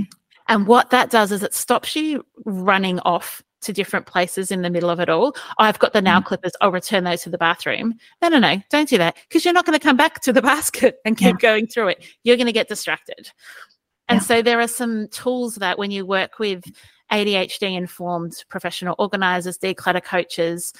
And what that does is it stops you running off to different places in the middle of it all. I've got the nail clippers. I'll return those to the bathroom. No, don't do that, because you're not going to come back to the basket and keep going through it. You're going to get distracted. And so there are some tools that when you work with ADHD-informed professional organisers, declutter coaches,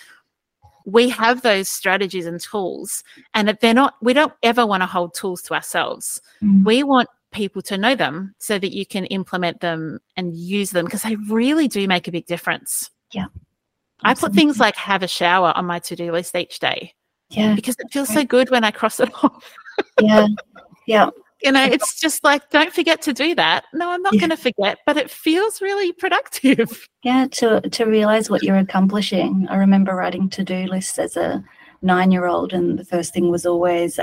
we have those strategies and tools, and we don't ever want to hold tools to ourselves. We want people to know them so that you can implement them and use them, because they really do make a big difference. Yeah. I put things like have a shower on my to-do list each day. Yeah. Because it feels so good when I cross it off. Yeah. Yeah. You know, it's just like, don't forget to do that. No, I'm not going to forget, but it feels really productive. Yeah, to realize what you're accomplishing. I remember writing to-do lists as a 9-year-old, and the first thing was always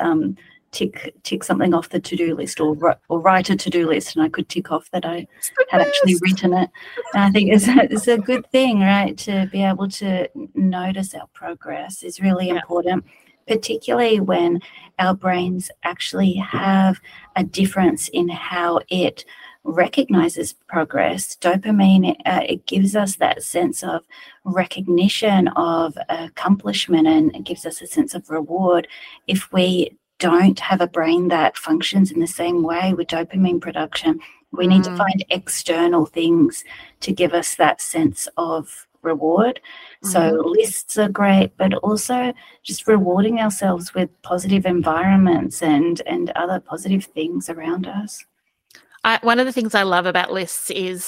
tick something off the to-do list, or write a to-do list, and I could tick off that I had actually written it. And I think it's a good thing, right, to be able to notice our progress is really important, particularly when our brains actually have a difference in how it recognizes progress. Dopamine, it gives us that sense of recognition of accomplishment, and it gives us a sense of reward. If we don't have a brain that functions in the same way with dopamine production, we need to find external things to give us that sense of reward. So lists are great, but also just rewarding ourselves with positive environments and other positive things around us. One of the things I love about lists is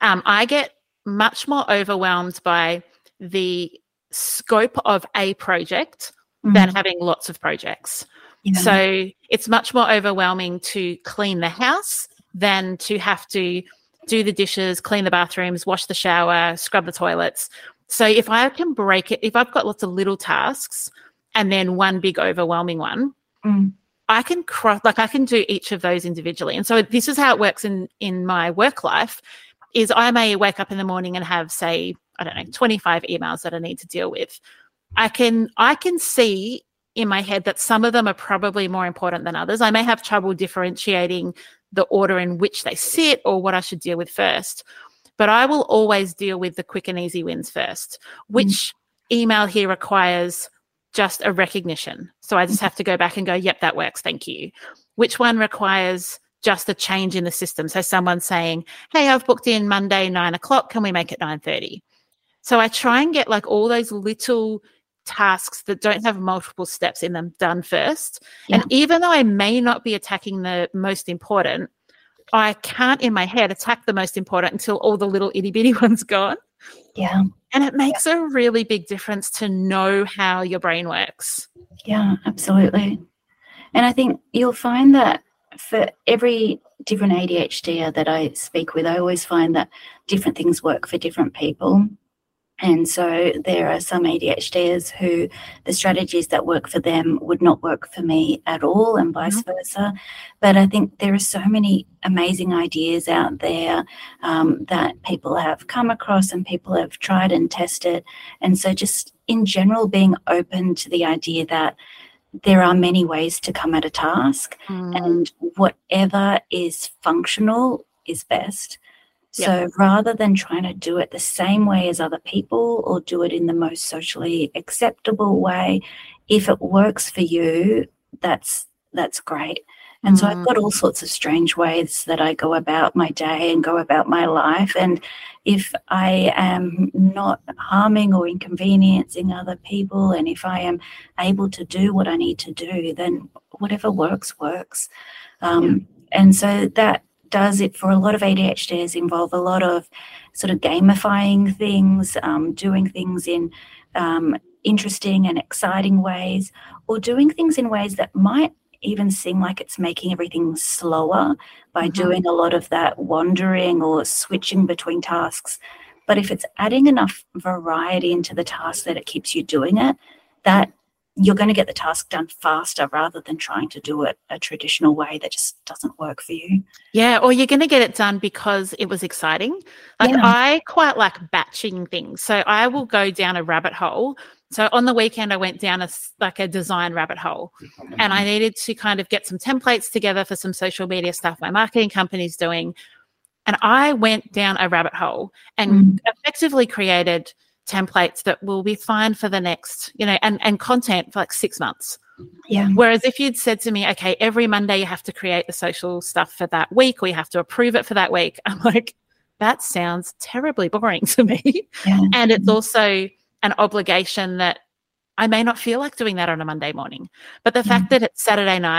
I get much more overwhelmed by the scope of a project than having lots of projects. Yeah. So it's much more overwhelming to clean the house than to have to do the dishes, clean the bathrooms, wash the shower, scrub the toilets. So if I can break it, if I've got lots of little tasks and then one big overwhelming one, I can I can do each of those individually. And so this is how it works in my work life, is I may wake up in the morning and have, say, 25 emails that I need to deal with. I can see in my head that some of them are probably more important than others. I may have trouble differentiating the order in which they sit or what I should deal with first. But I will always deal with the quick and easy wins first. Which email here requires just a recognition? So I just have to go back and go, yep, that works, thank you. Which one requires just a change in the system? So someone's saying, hey, I've booked in Monday 9:00, can we make it 9:30? So I try and get like all those little tasks that don't have multiple steps in them done first. Yeah. And even though I may not be attacking the most important, I can't in my head attack the most important until all the little itty bitty ones gone. Yeah. And it makes a really big difference to know how your brain works. Yeah, absolutely. And I think you'll find that for every different ADHDer that I speak with, I always find that different things work for different people. And so there are some ADHDers who the strategies that work for them would not work for me at all, and vice versa. But I think there are so many amazing ideas out there that people have come across and people have tried and tested. And so just in general, being open to the idea that there are many ways to come at a task, and whatever is functional is best. So rather than trying to do it the same way as other people or do it in the most socially acceptable way, if it works for you, that's great. And so I've got all sorts of strange ways that I go about my day and go about my life. And if I am not harming or inconveniencing other people, and if I am able to do what I need to do, then whatever works, works. And so that does it for a lot of ADHDs involve a lot of sort of gamifying things, doing things in interesting and exciting ways, or doing things in ways that might even seem like it's making everything slower by doing a lot of that wandering or switching between tasks. But if it's adding enough variety into the task that it keeps you doing it, that you're going to get the task done faster rather than trying to do it a traditional way that just doesn't work for you. Yeah, or you're going to get it done because it was exciting. Like I quite like batching things. So I will go down a rabbit hole. So on the weekend, I went down a design rabbit hole, and I needed to kind of get some templates together for some social media stuff my marketing company's doing. And I went down a rabbit hole and effectively created templates that will be fine for the next, and content for like 6 months. Yeah. Whereas if you'd said to me, okay, every Monday you have to create the social stuff for that week, or you have to approve it for that week, I'm like, that sounds terribly boring to me. Yeah. And it's also an obligation that I may not feel like doing that on a Monday morning. But the fact that it's Saturday night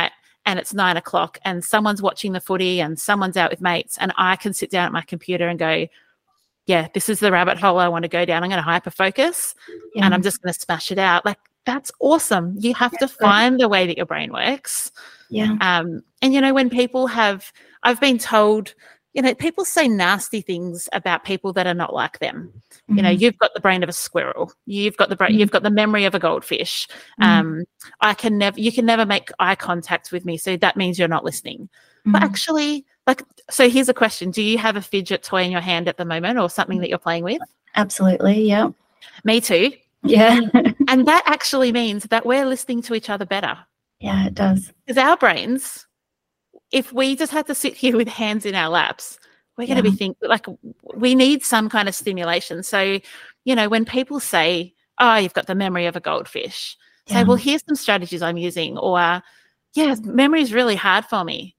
and it's 9 o'clock and someone's watching the footy and someone's out with mates, and I can sit down at my computer and go, yeah, this is the rabbit hole I want to go down. I'm going to hyper focus and I'm just going to smash it out. Like, that's awesome. You have to find the way that your brain works. Yeah. And, when people I've been told, people say nasty things about people that are not like them. Mm-hmm. You've got the brain of a squirrel. You've got you've got the memory of a goldfish. You can never make eye contact with me, so that means you're not listening. Mm-hmm. But actually, so here's a question: do you have a fidget toy in your hand at the moment, or something that you're playing with? Absolutely, yeah. Me too. Yeah. And that actually means that we're listening to each other better. Yeah, it does. Because our brains, if we just had to sit here with hands in our laps, we're going to be thinking, we need some kind of stimulation. So, when people say, oh, you've got the memory of a goldfish, say, well, here's some strategies I'm using. Or, memory is really hard for me.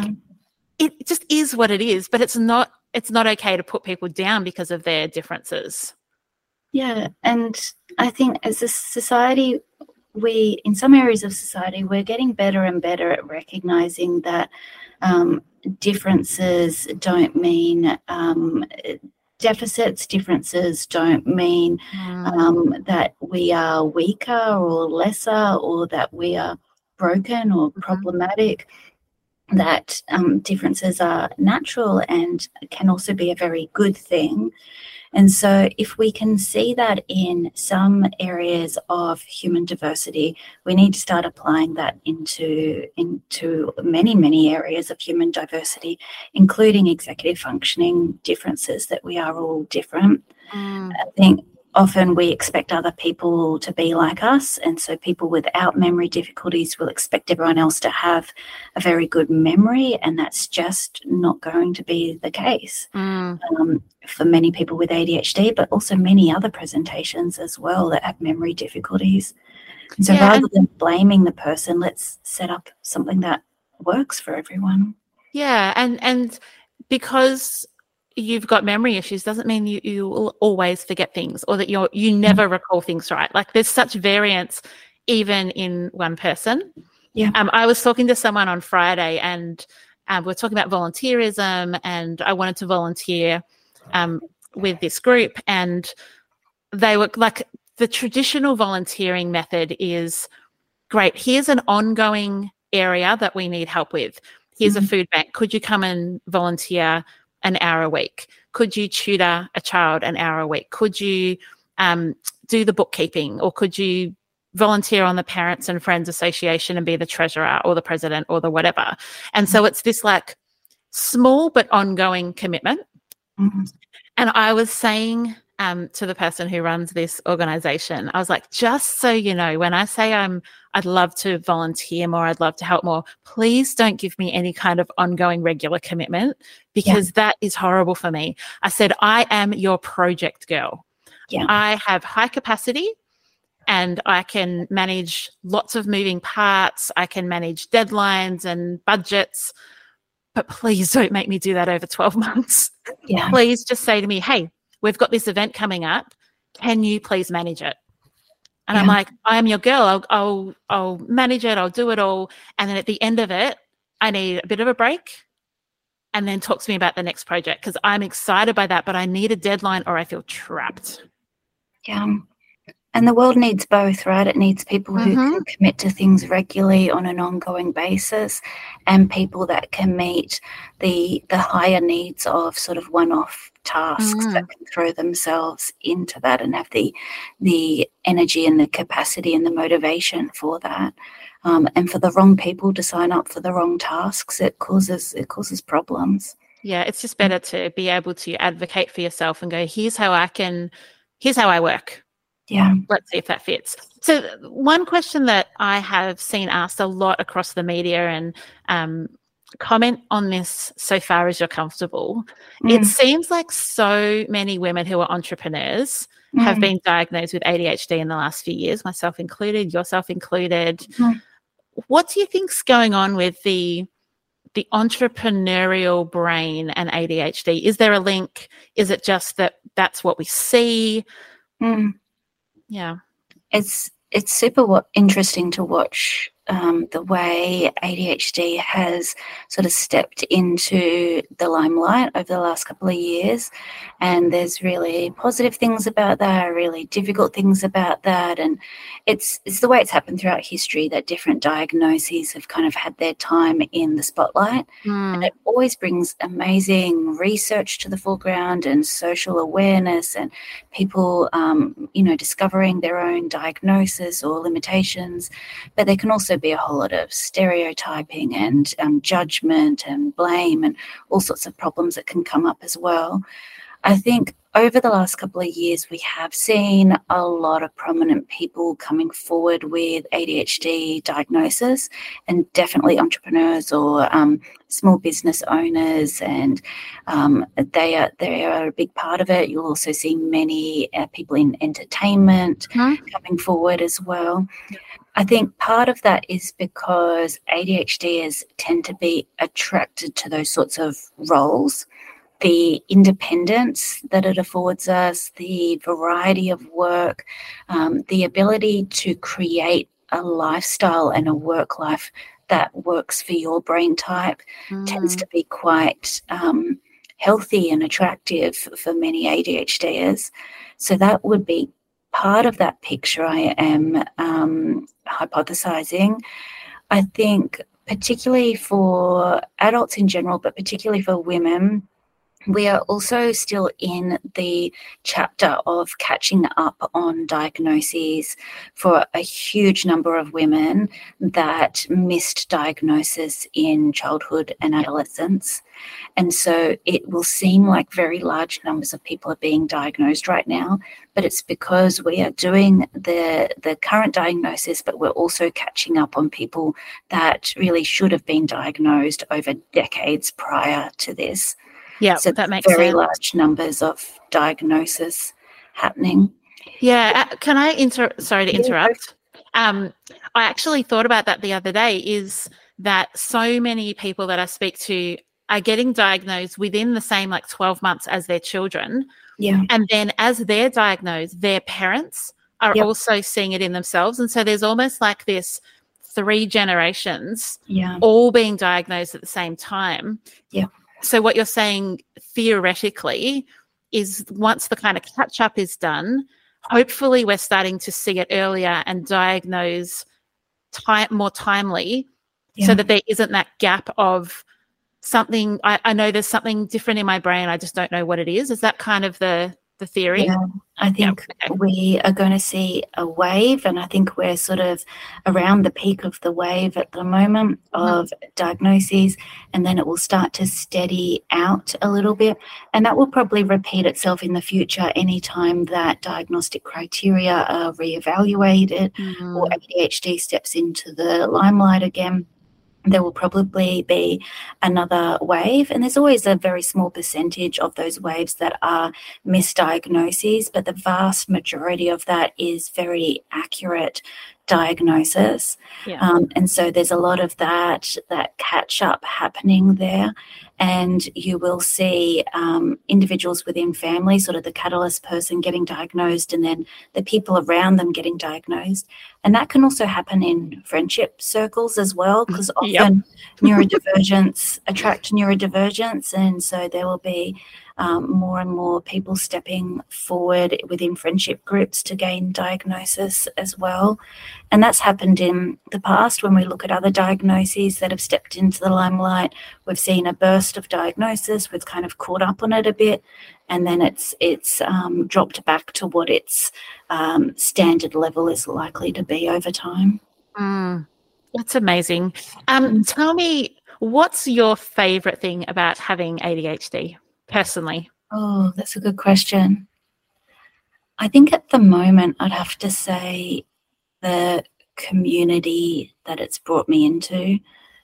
It just is what it is, but it's not okay to put people down because of their differences. Yeah, and I think as a society, in some areas of society, we're getting better and better at recognizing that differences don't mean deficits. Differences don't mean that we are weaker or lesser, or that we are broken or problematic. That differences are natural and can also be a very good thing. And so if we can see that in some areas of human diversity, we need to start applying that into many, many areas of human diversity, including executive functioning differences, that we are all different. I think often we expect other people to be like us, and so people without memory difficulties will expect everyone else to have a very good memory, and that's just not going to be the case for many people with ADHD, but also many other presentations as well that have memory difficulties. And so rather than blaming the person, let's set up something that works for everyone. Yeah, and because you've got memory issues doesn't mean you will always forget things, or that you never recall things right. Like, there's such variance even in one person. Yeah. I was talking to someone on Friday, and we're talking about volunteerism, and I wanted to volunteer with this group, and they were like, the traditional volunteering method is, great, here's an ongoing area that we need help with. Here's a food bank. Could you come and volunteer an hour a week? Could you tutor a child an hour a week? Could you do the bookkeeping, or could you volunteer on the Parents and Friends Association and be the treasurer or the president or the whatever? And so it's this small but ongoing commitment. And I was saying to the person who runs this organization, I was like, just so you know, when I say I'd love to volunteer more, I'd love to help more, please don't give me any kind of ongoing regular commitment, because that is horrible for me. I said, I am your project girl. Yeah. I have high capacity, and I can manage lots of moving parts. I can manage deadlines and budgets, but please don't make me do that over 12 months. Yeah. Please just say to me, hey, we've got this event coming up. Can you please manage it? And I'm like, I am your girl. I'll manage it. I'll do it all. And then at the end of it, I need a bit of a break, and then talk to me about the next project, because I'm excited by that, but I need a deadline or I feel trapped. Yeah. And the world needs both, right? It needs people who can commit to things regularly on an ongoing basis, and people that can meet the higher needs of sort of one-off tasks that can throw themselves into that and have the energy and the capacity and the motivation for that. And for the wrong people to sign up for the wrong tasks, it causes problems. Yeah, it's just better to be able to advocate for yourself and go, here's how I work. Yeah. Let's see if that fits. So one question that I have seen asked a lot across the media, and comment on this so far as you're comfortable. It seems like so many women who are entrepreneurs have been diagnosed with ADHD in the last few years, myself included, yourself included. What do you think's going on with the entrepreneurial brain and ADHD? Is there a link? Is it just that that's what we see? Yeah. It's super interesting to watch the way ADHD has sort of stepped into the limelight over the last couple of years. And there's really positive things about that, really difficult things about that. And it's the way it's happened throughout history, that different diagnoses have kind of had their time in the spotlight. And it always brings amazing research to the foreground and social awareness and people, discovering their own diagnosis or limitations. But there can also be a whole lot of stereotyping and judgment and blame and all sorts of problems that can come up as well. I think over the last couple of years, we have seen a lot of prominent people coming forward with ADHD diagnosis, and definitely entrepreneurs or small business owners, and they are a big part of it. You'll also see many people in entertainment coming forward as well. I think part of that is because ADHDers tend to be attracted to those sorts of roles. The independence that it affords us, the variety of work, the ability to create a lifestyle and a work life that works for your brain type tends to be quite healthy and attractive for many ADHDers. So that would be part of that picture I am hypothesizing. I think particularly for adults in general, but particularly for women, we are also still in the chapter of catching up on diagnoses for a huge number of women that missed diagnosis in childhood and adolescence. And so it will seem like very large numbers of people are being diagnosed right now, but it's because we are doing the current diagnosis, but we're also catching up on people that really should have been diagnosed over decades prior to this. Yeah, so that makes very sense. large numbers of diagnosis happening. Yeah, can I sorry to interrupt? I actually thought about that the other day, is that so many people that I speak to are getting diagnosed within the same 12 months as their children. Yeah. And then as they're diagnosed, their parents are also seeing it in themselves. And so there's almost like this 3 generations all being diagnosed at the same time. Yeah. So what you're saying theoretically is once the kind of catch-up is done, hopefully we're starting to see it earlier and diagnose more timely so that there isn't that gap of something. I know there's something different in my brain. I just don't know what it is. Is that kind of the theory? Yeah, I think we are going to see a wave, and I think we're sort of around the peak of the wave at the moment of diagnoses, and then it will start to steady out a little bit, and that will probably repeat itself in the future anytime that diagnostic criteria are reevaluated or ADHD steps into the limelight again. There will probably be another wave, and there's always a very small percentage of those waves that are misdiagnoses, but the vast majority of that is very accurate diagnosis. And so there's a lot of that catch up happening there, and you will see individuals within families, sort of the catalyst person getting diagnosed and then the people around them getting diagnosed. And that can also happen in friendship circles as well, because often neurodivergents attract neurodivergence, and so there will be more and more people stepping forward within friendship groups to gain diagnosis as well. And that's happened in the past. When we look at other diagnoses that have stepped into the limelight, we've seen a burst of diagnosis, we've kind of caught up on it a bit, and then it's dropped back to what its standard level is likely to be over time. That's amazing. Tell me, what's your favorite thing about having ADHD personally? Oh, that's a good question. I think at the moment I'd have to say the community that it's brought me into.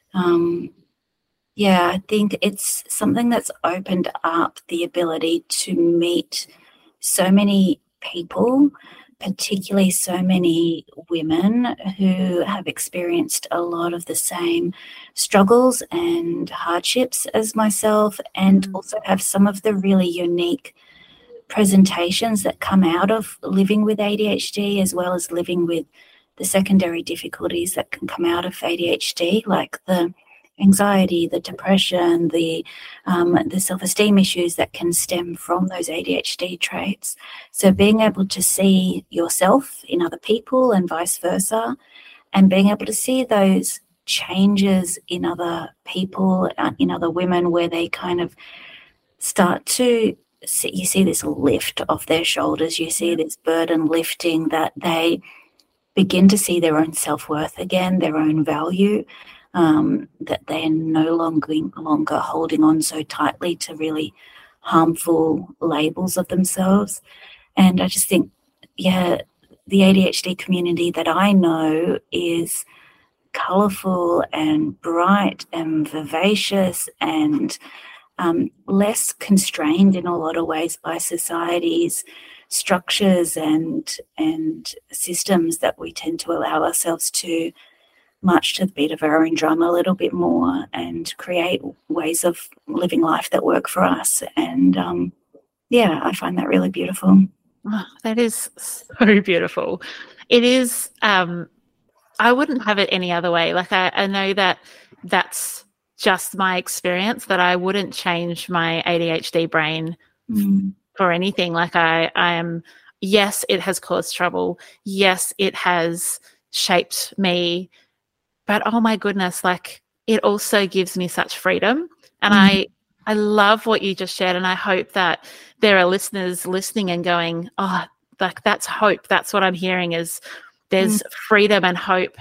I think it's something that's opened up the ability to meet so many people, particularly so many women who have experienced a lot of the same struggles and hardships as myself, and also have some of the really unique presentations that come out of living with ADHD, as well as living with the secondary difficulties that can come out of ADHD, like the anxiety, the depression, the self-esteem issues that can stem from those ADHD traits. So being able to see yourself in other people and vice versa, and being able to see those changes in other people, in other women, where they kind of start to see, you see this lift off their shoulders, you see this burden lifting, that they begin to see their own self-worth again, their own value, that they're no longer holding on so tightly to really harmful labels of themselves. And I just think, the ADHD community that I know is colourful and bright and vivacious and less constrained in a lot of ways by society's structures and systems that we tend to allow ourselves to march to the beat of our own drum a little bit more and create ways of living life that work for us. And I find that really beautiful. Oh, that is so beautiful. It is, I wouldn't have it any other way. Like I know that that's just my experience, that I wouldn't change my ADHD brain for anything. Like I am, yes, it has caused trouble. Yes, it has shaped me. But oh my goodness, like it also gives me such freedom. And I love what you just shared. And I hope that there are listeners listening and going, oh, like that's hope. That's what I'm hearing, is there's freedom and hope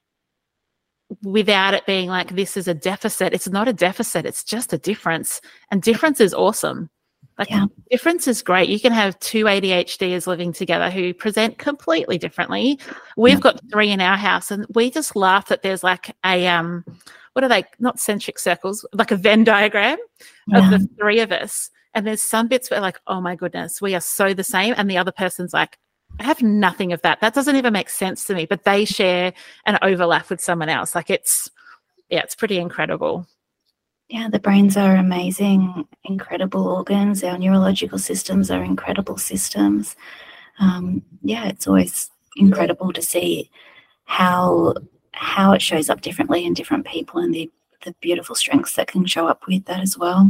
without it being like this is a deficit. It's not a deficit. It's just a difference. And difference is awesome. Like difference is great. You can have two ADHDers living together who present completely differently. We've got 3 in our house, and we just laugh that there's like a what are they? Not centric circles, like a Venn diagram of the 3 of us. And there's some bits where like, oh my goodness, we are so the same. And the other person's like, I have nothing of that. That doesn't even make sense to me. But they share an overlap with someone else. Like it's pretty incredible. Yeah, the brains are amazing, incredible organs. Our neurological systems are incredible systems. It's always incredible to see how it shows up differently in different people, and the beautiful strengths that can show up with that as well.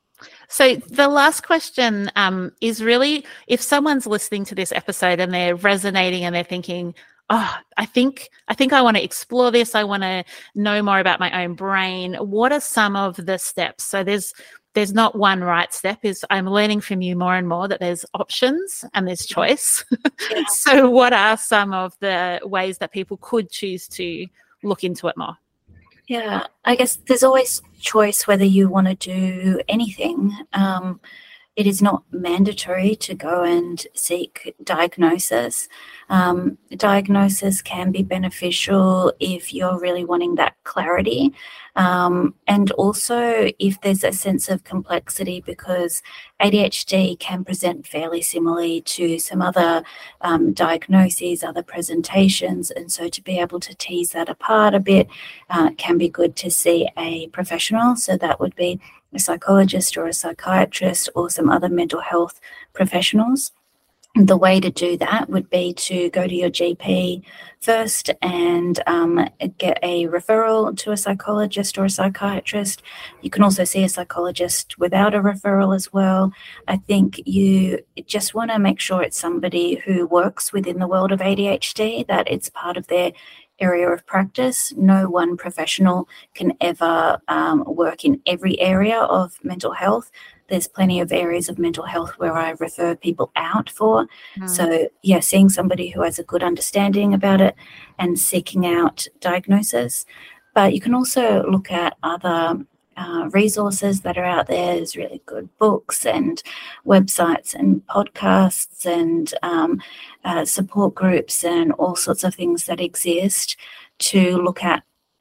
So the last question is really, if someone's listening to this episode and they're resonating and they're thinking, oh, I think I want to explore this. I want to know more about my own brain. What are some of the steps? So there's not one right step. I'm learning from you more and more that there's options and there's choice. So what are some of the ways that people could choose to look into it more? Yeah, I guess there's always choice whether you want to do anything. It is not mandatory to go and seek diagnosis. Diagnosis can be beneficial if you're really wanting that clarity. And also if there's a sense of complexity, because ADHD can present fairly similarly to some other diagnoses, other presentations. And so to be able to tease that apart a bit can be good to see a professional. So that would be a psychologist or a psychiatrist or some other mental health professionals. The way to do that would be to go to your GP first and get a referral to a psychologist or a psychiatrist. You can also see a psychologist without a referral as well. I think you just want to make sure it's somebody who works within the world of ADHD, that it's part of their area of practice. No one professional can ever work in every area of mental health. There's plenty of areas of mental health where I refer people out for. So, seeing somebody who has a good understanding about it and seeking out diagnosis. But you can also look at other resources that are out there. There's really good books and websites and podcasts and support groups and all sorts of things that exist to look at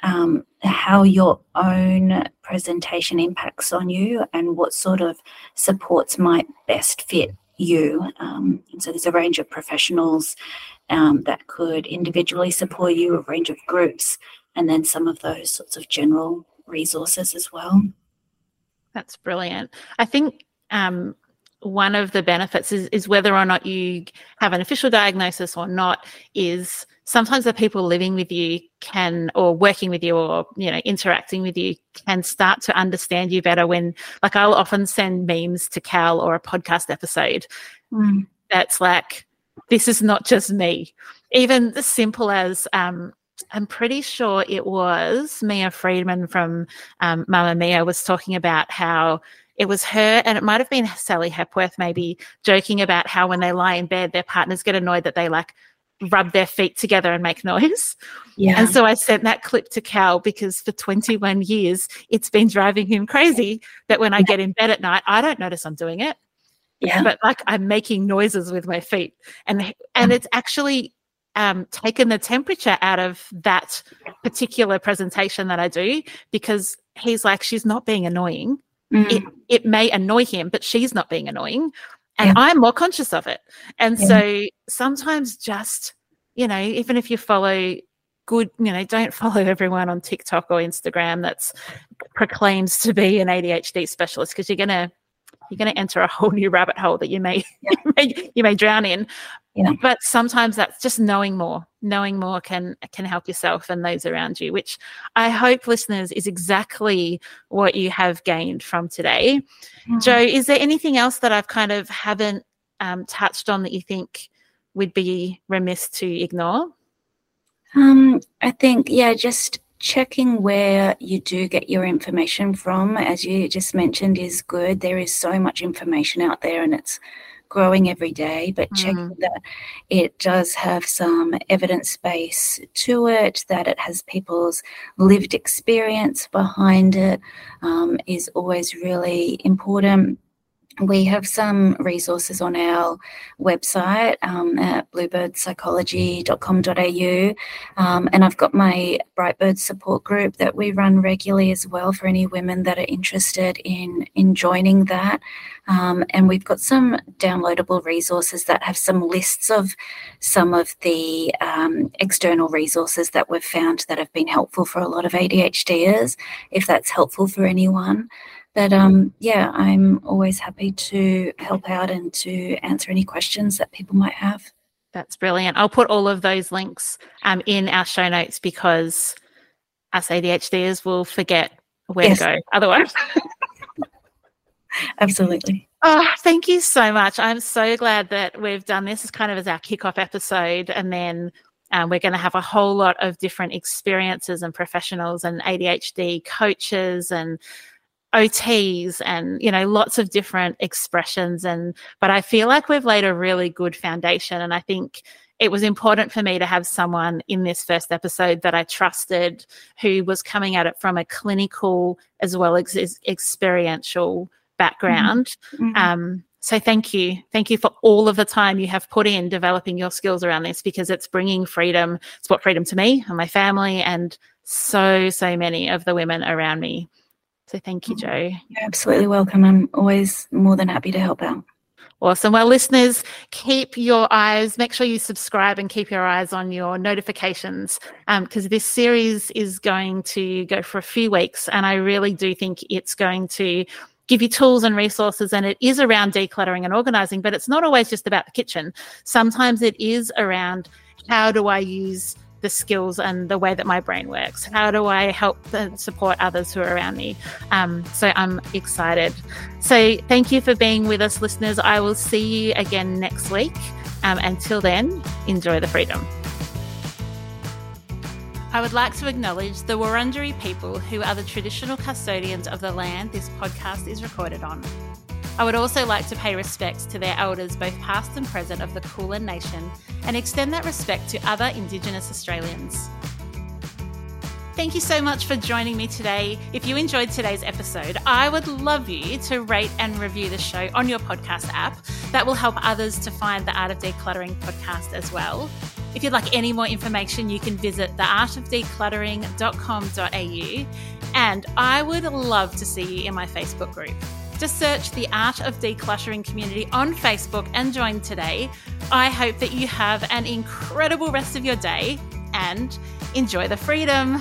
how your own presentation impacts on you and what sort of supports might best fit you. And so there's a range of professionals that could individually support you, a range of groups, and then some of those sorts of general resources as well. That's brilliant. I think one of the benefits is whether or not you have an official diagnosis or not, is sometimes the people living with you or working with you or, interacting with you can start to understand you better when, like, I'll often send memes to Cal or a podcast episode that's like, this is not just me. Even as simple as I'm pretty sure it was Mia Friedman from Mamma Mia was talking about how it was her, and it might have been Sally Hepworth maybe, joking about how when they lie in bed, their partners get annoyed that they like rub their feet together and make noise. Yeah. And so I sent that clip to Cal because for 21 years it's been driving him crazy that when I get in bed at night, I don't notice I'm doing it. Yeah. But like I'm making noises with my feet. And it's actually taken the temperature out of that particular presentation that I do, because he's like, she's not being annoying. It may annoy him, but she's not being annoying. And I'm more conscious of it. And so sometimes just, even if you follow good, don't follow everyone on TikTok or Instagram that's proclaims to be an ADHD specialist, because you're going to enter a whole new rabbit hole that you may drown in. Yeah. But sometimes that's just knowing more can help yourself and those around you, which I hope, listeners, is exactly what you have gained from today. Jo, is there anything else that I've kind of haven't touched on that you think we'd be remiss to ignore? I think, just checking where you do get your information from, as you just mentioned, is good. There is so much information out there and it's growing every day, but checking that it does have some evidence base to it, that it has people's lived experience behind it, is always really important. We have some resources on our website at bluebirdpsychology.com.au, and I've got my Brightbird support group that we run regularly as well for any women that are interested in joining that. And we've got some downloadable resources that have some lists of some of the external resources that we've found that have been helpful for a lot of ADHDers, if that's helpful for anyone. But, I'm always happy to help out and to answer any questions that people might have. That's brilliant. I'll put all of those links in our show notes, because us ADHDers will forget where to go otherwise. Absolutely. Oh, thank you so much. I'm so glad that we've done this as kind of as our kickoff episode, and then we're going to have a whole lot of different experiences and professionals and ADHD coaches and OTs and, lots of different expressions. But I feel like we've laid a really good foundation. And I think it was important for me to have someone in this first episode that I trusted, who was coming at it from a clinical as well as experiential background. So thank you. Thank you for all of the time you have put in developing your skills around this, because it's bringing freedom. It's brought freedom to me and my family and so many of the women around me. So thank you, Jo. You're absolutely welcome. I'm always more than happy to help out. Awesome. Well, listeners, make sure you subscribe and keep your eyes on your notifications, because this series is going to go for a few weeks, and I really do think it's going to give you tools and resources, and it is around decluttering and organising, but it's not always just about the kitchen. Sometimes it is around, how do I use the skills and the way that my brain works? How do I help and support others who are around me? So I'm excited. So thank you for being with us, listeners. I will see you again next week. Until then, enjoy the freedom. I would like to acknowledge the Wurundjeri people, who are the traditional custodians of the land this podcast is recorded on. I would also like to pay respects to their elders, both past and present, of the Kulin Nation, and extend that respect to other Indigenous Australians. Thank you so much for joining me today. If you enjoyed today's episode, I would love you to rate and review the show on your podcast app. That will help others to find the Art of Decluttering podcast as well. If you'd like any more information, you can visit theartofdecluttering.com.au, and I would love to see you in my Facebook group. Just search the Art of Decluttering community on Facebook and join today. I hope that you have an incredible rest of your day and enjoy the freedom.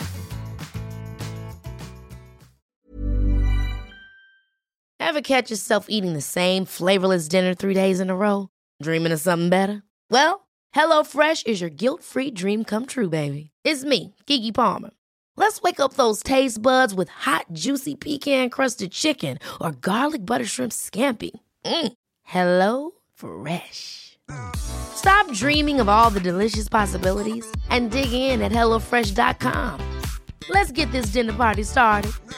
Ever catch yourself eating the same flavorless dinner 3 days in a row? Dreaming of something better? Well, HelloFresh is your guilt-free dream come true, baby. It's me, Keke Palmer. Let's wake up those taste buds with hot, juicy pecan-crusted chicken or garlic butter shrimp scampi. Hello Fresh. Stop dreaming of all the delicious possibilities and dig in at HelloFresh.com. Let's get this dinner party started.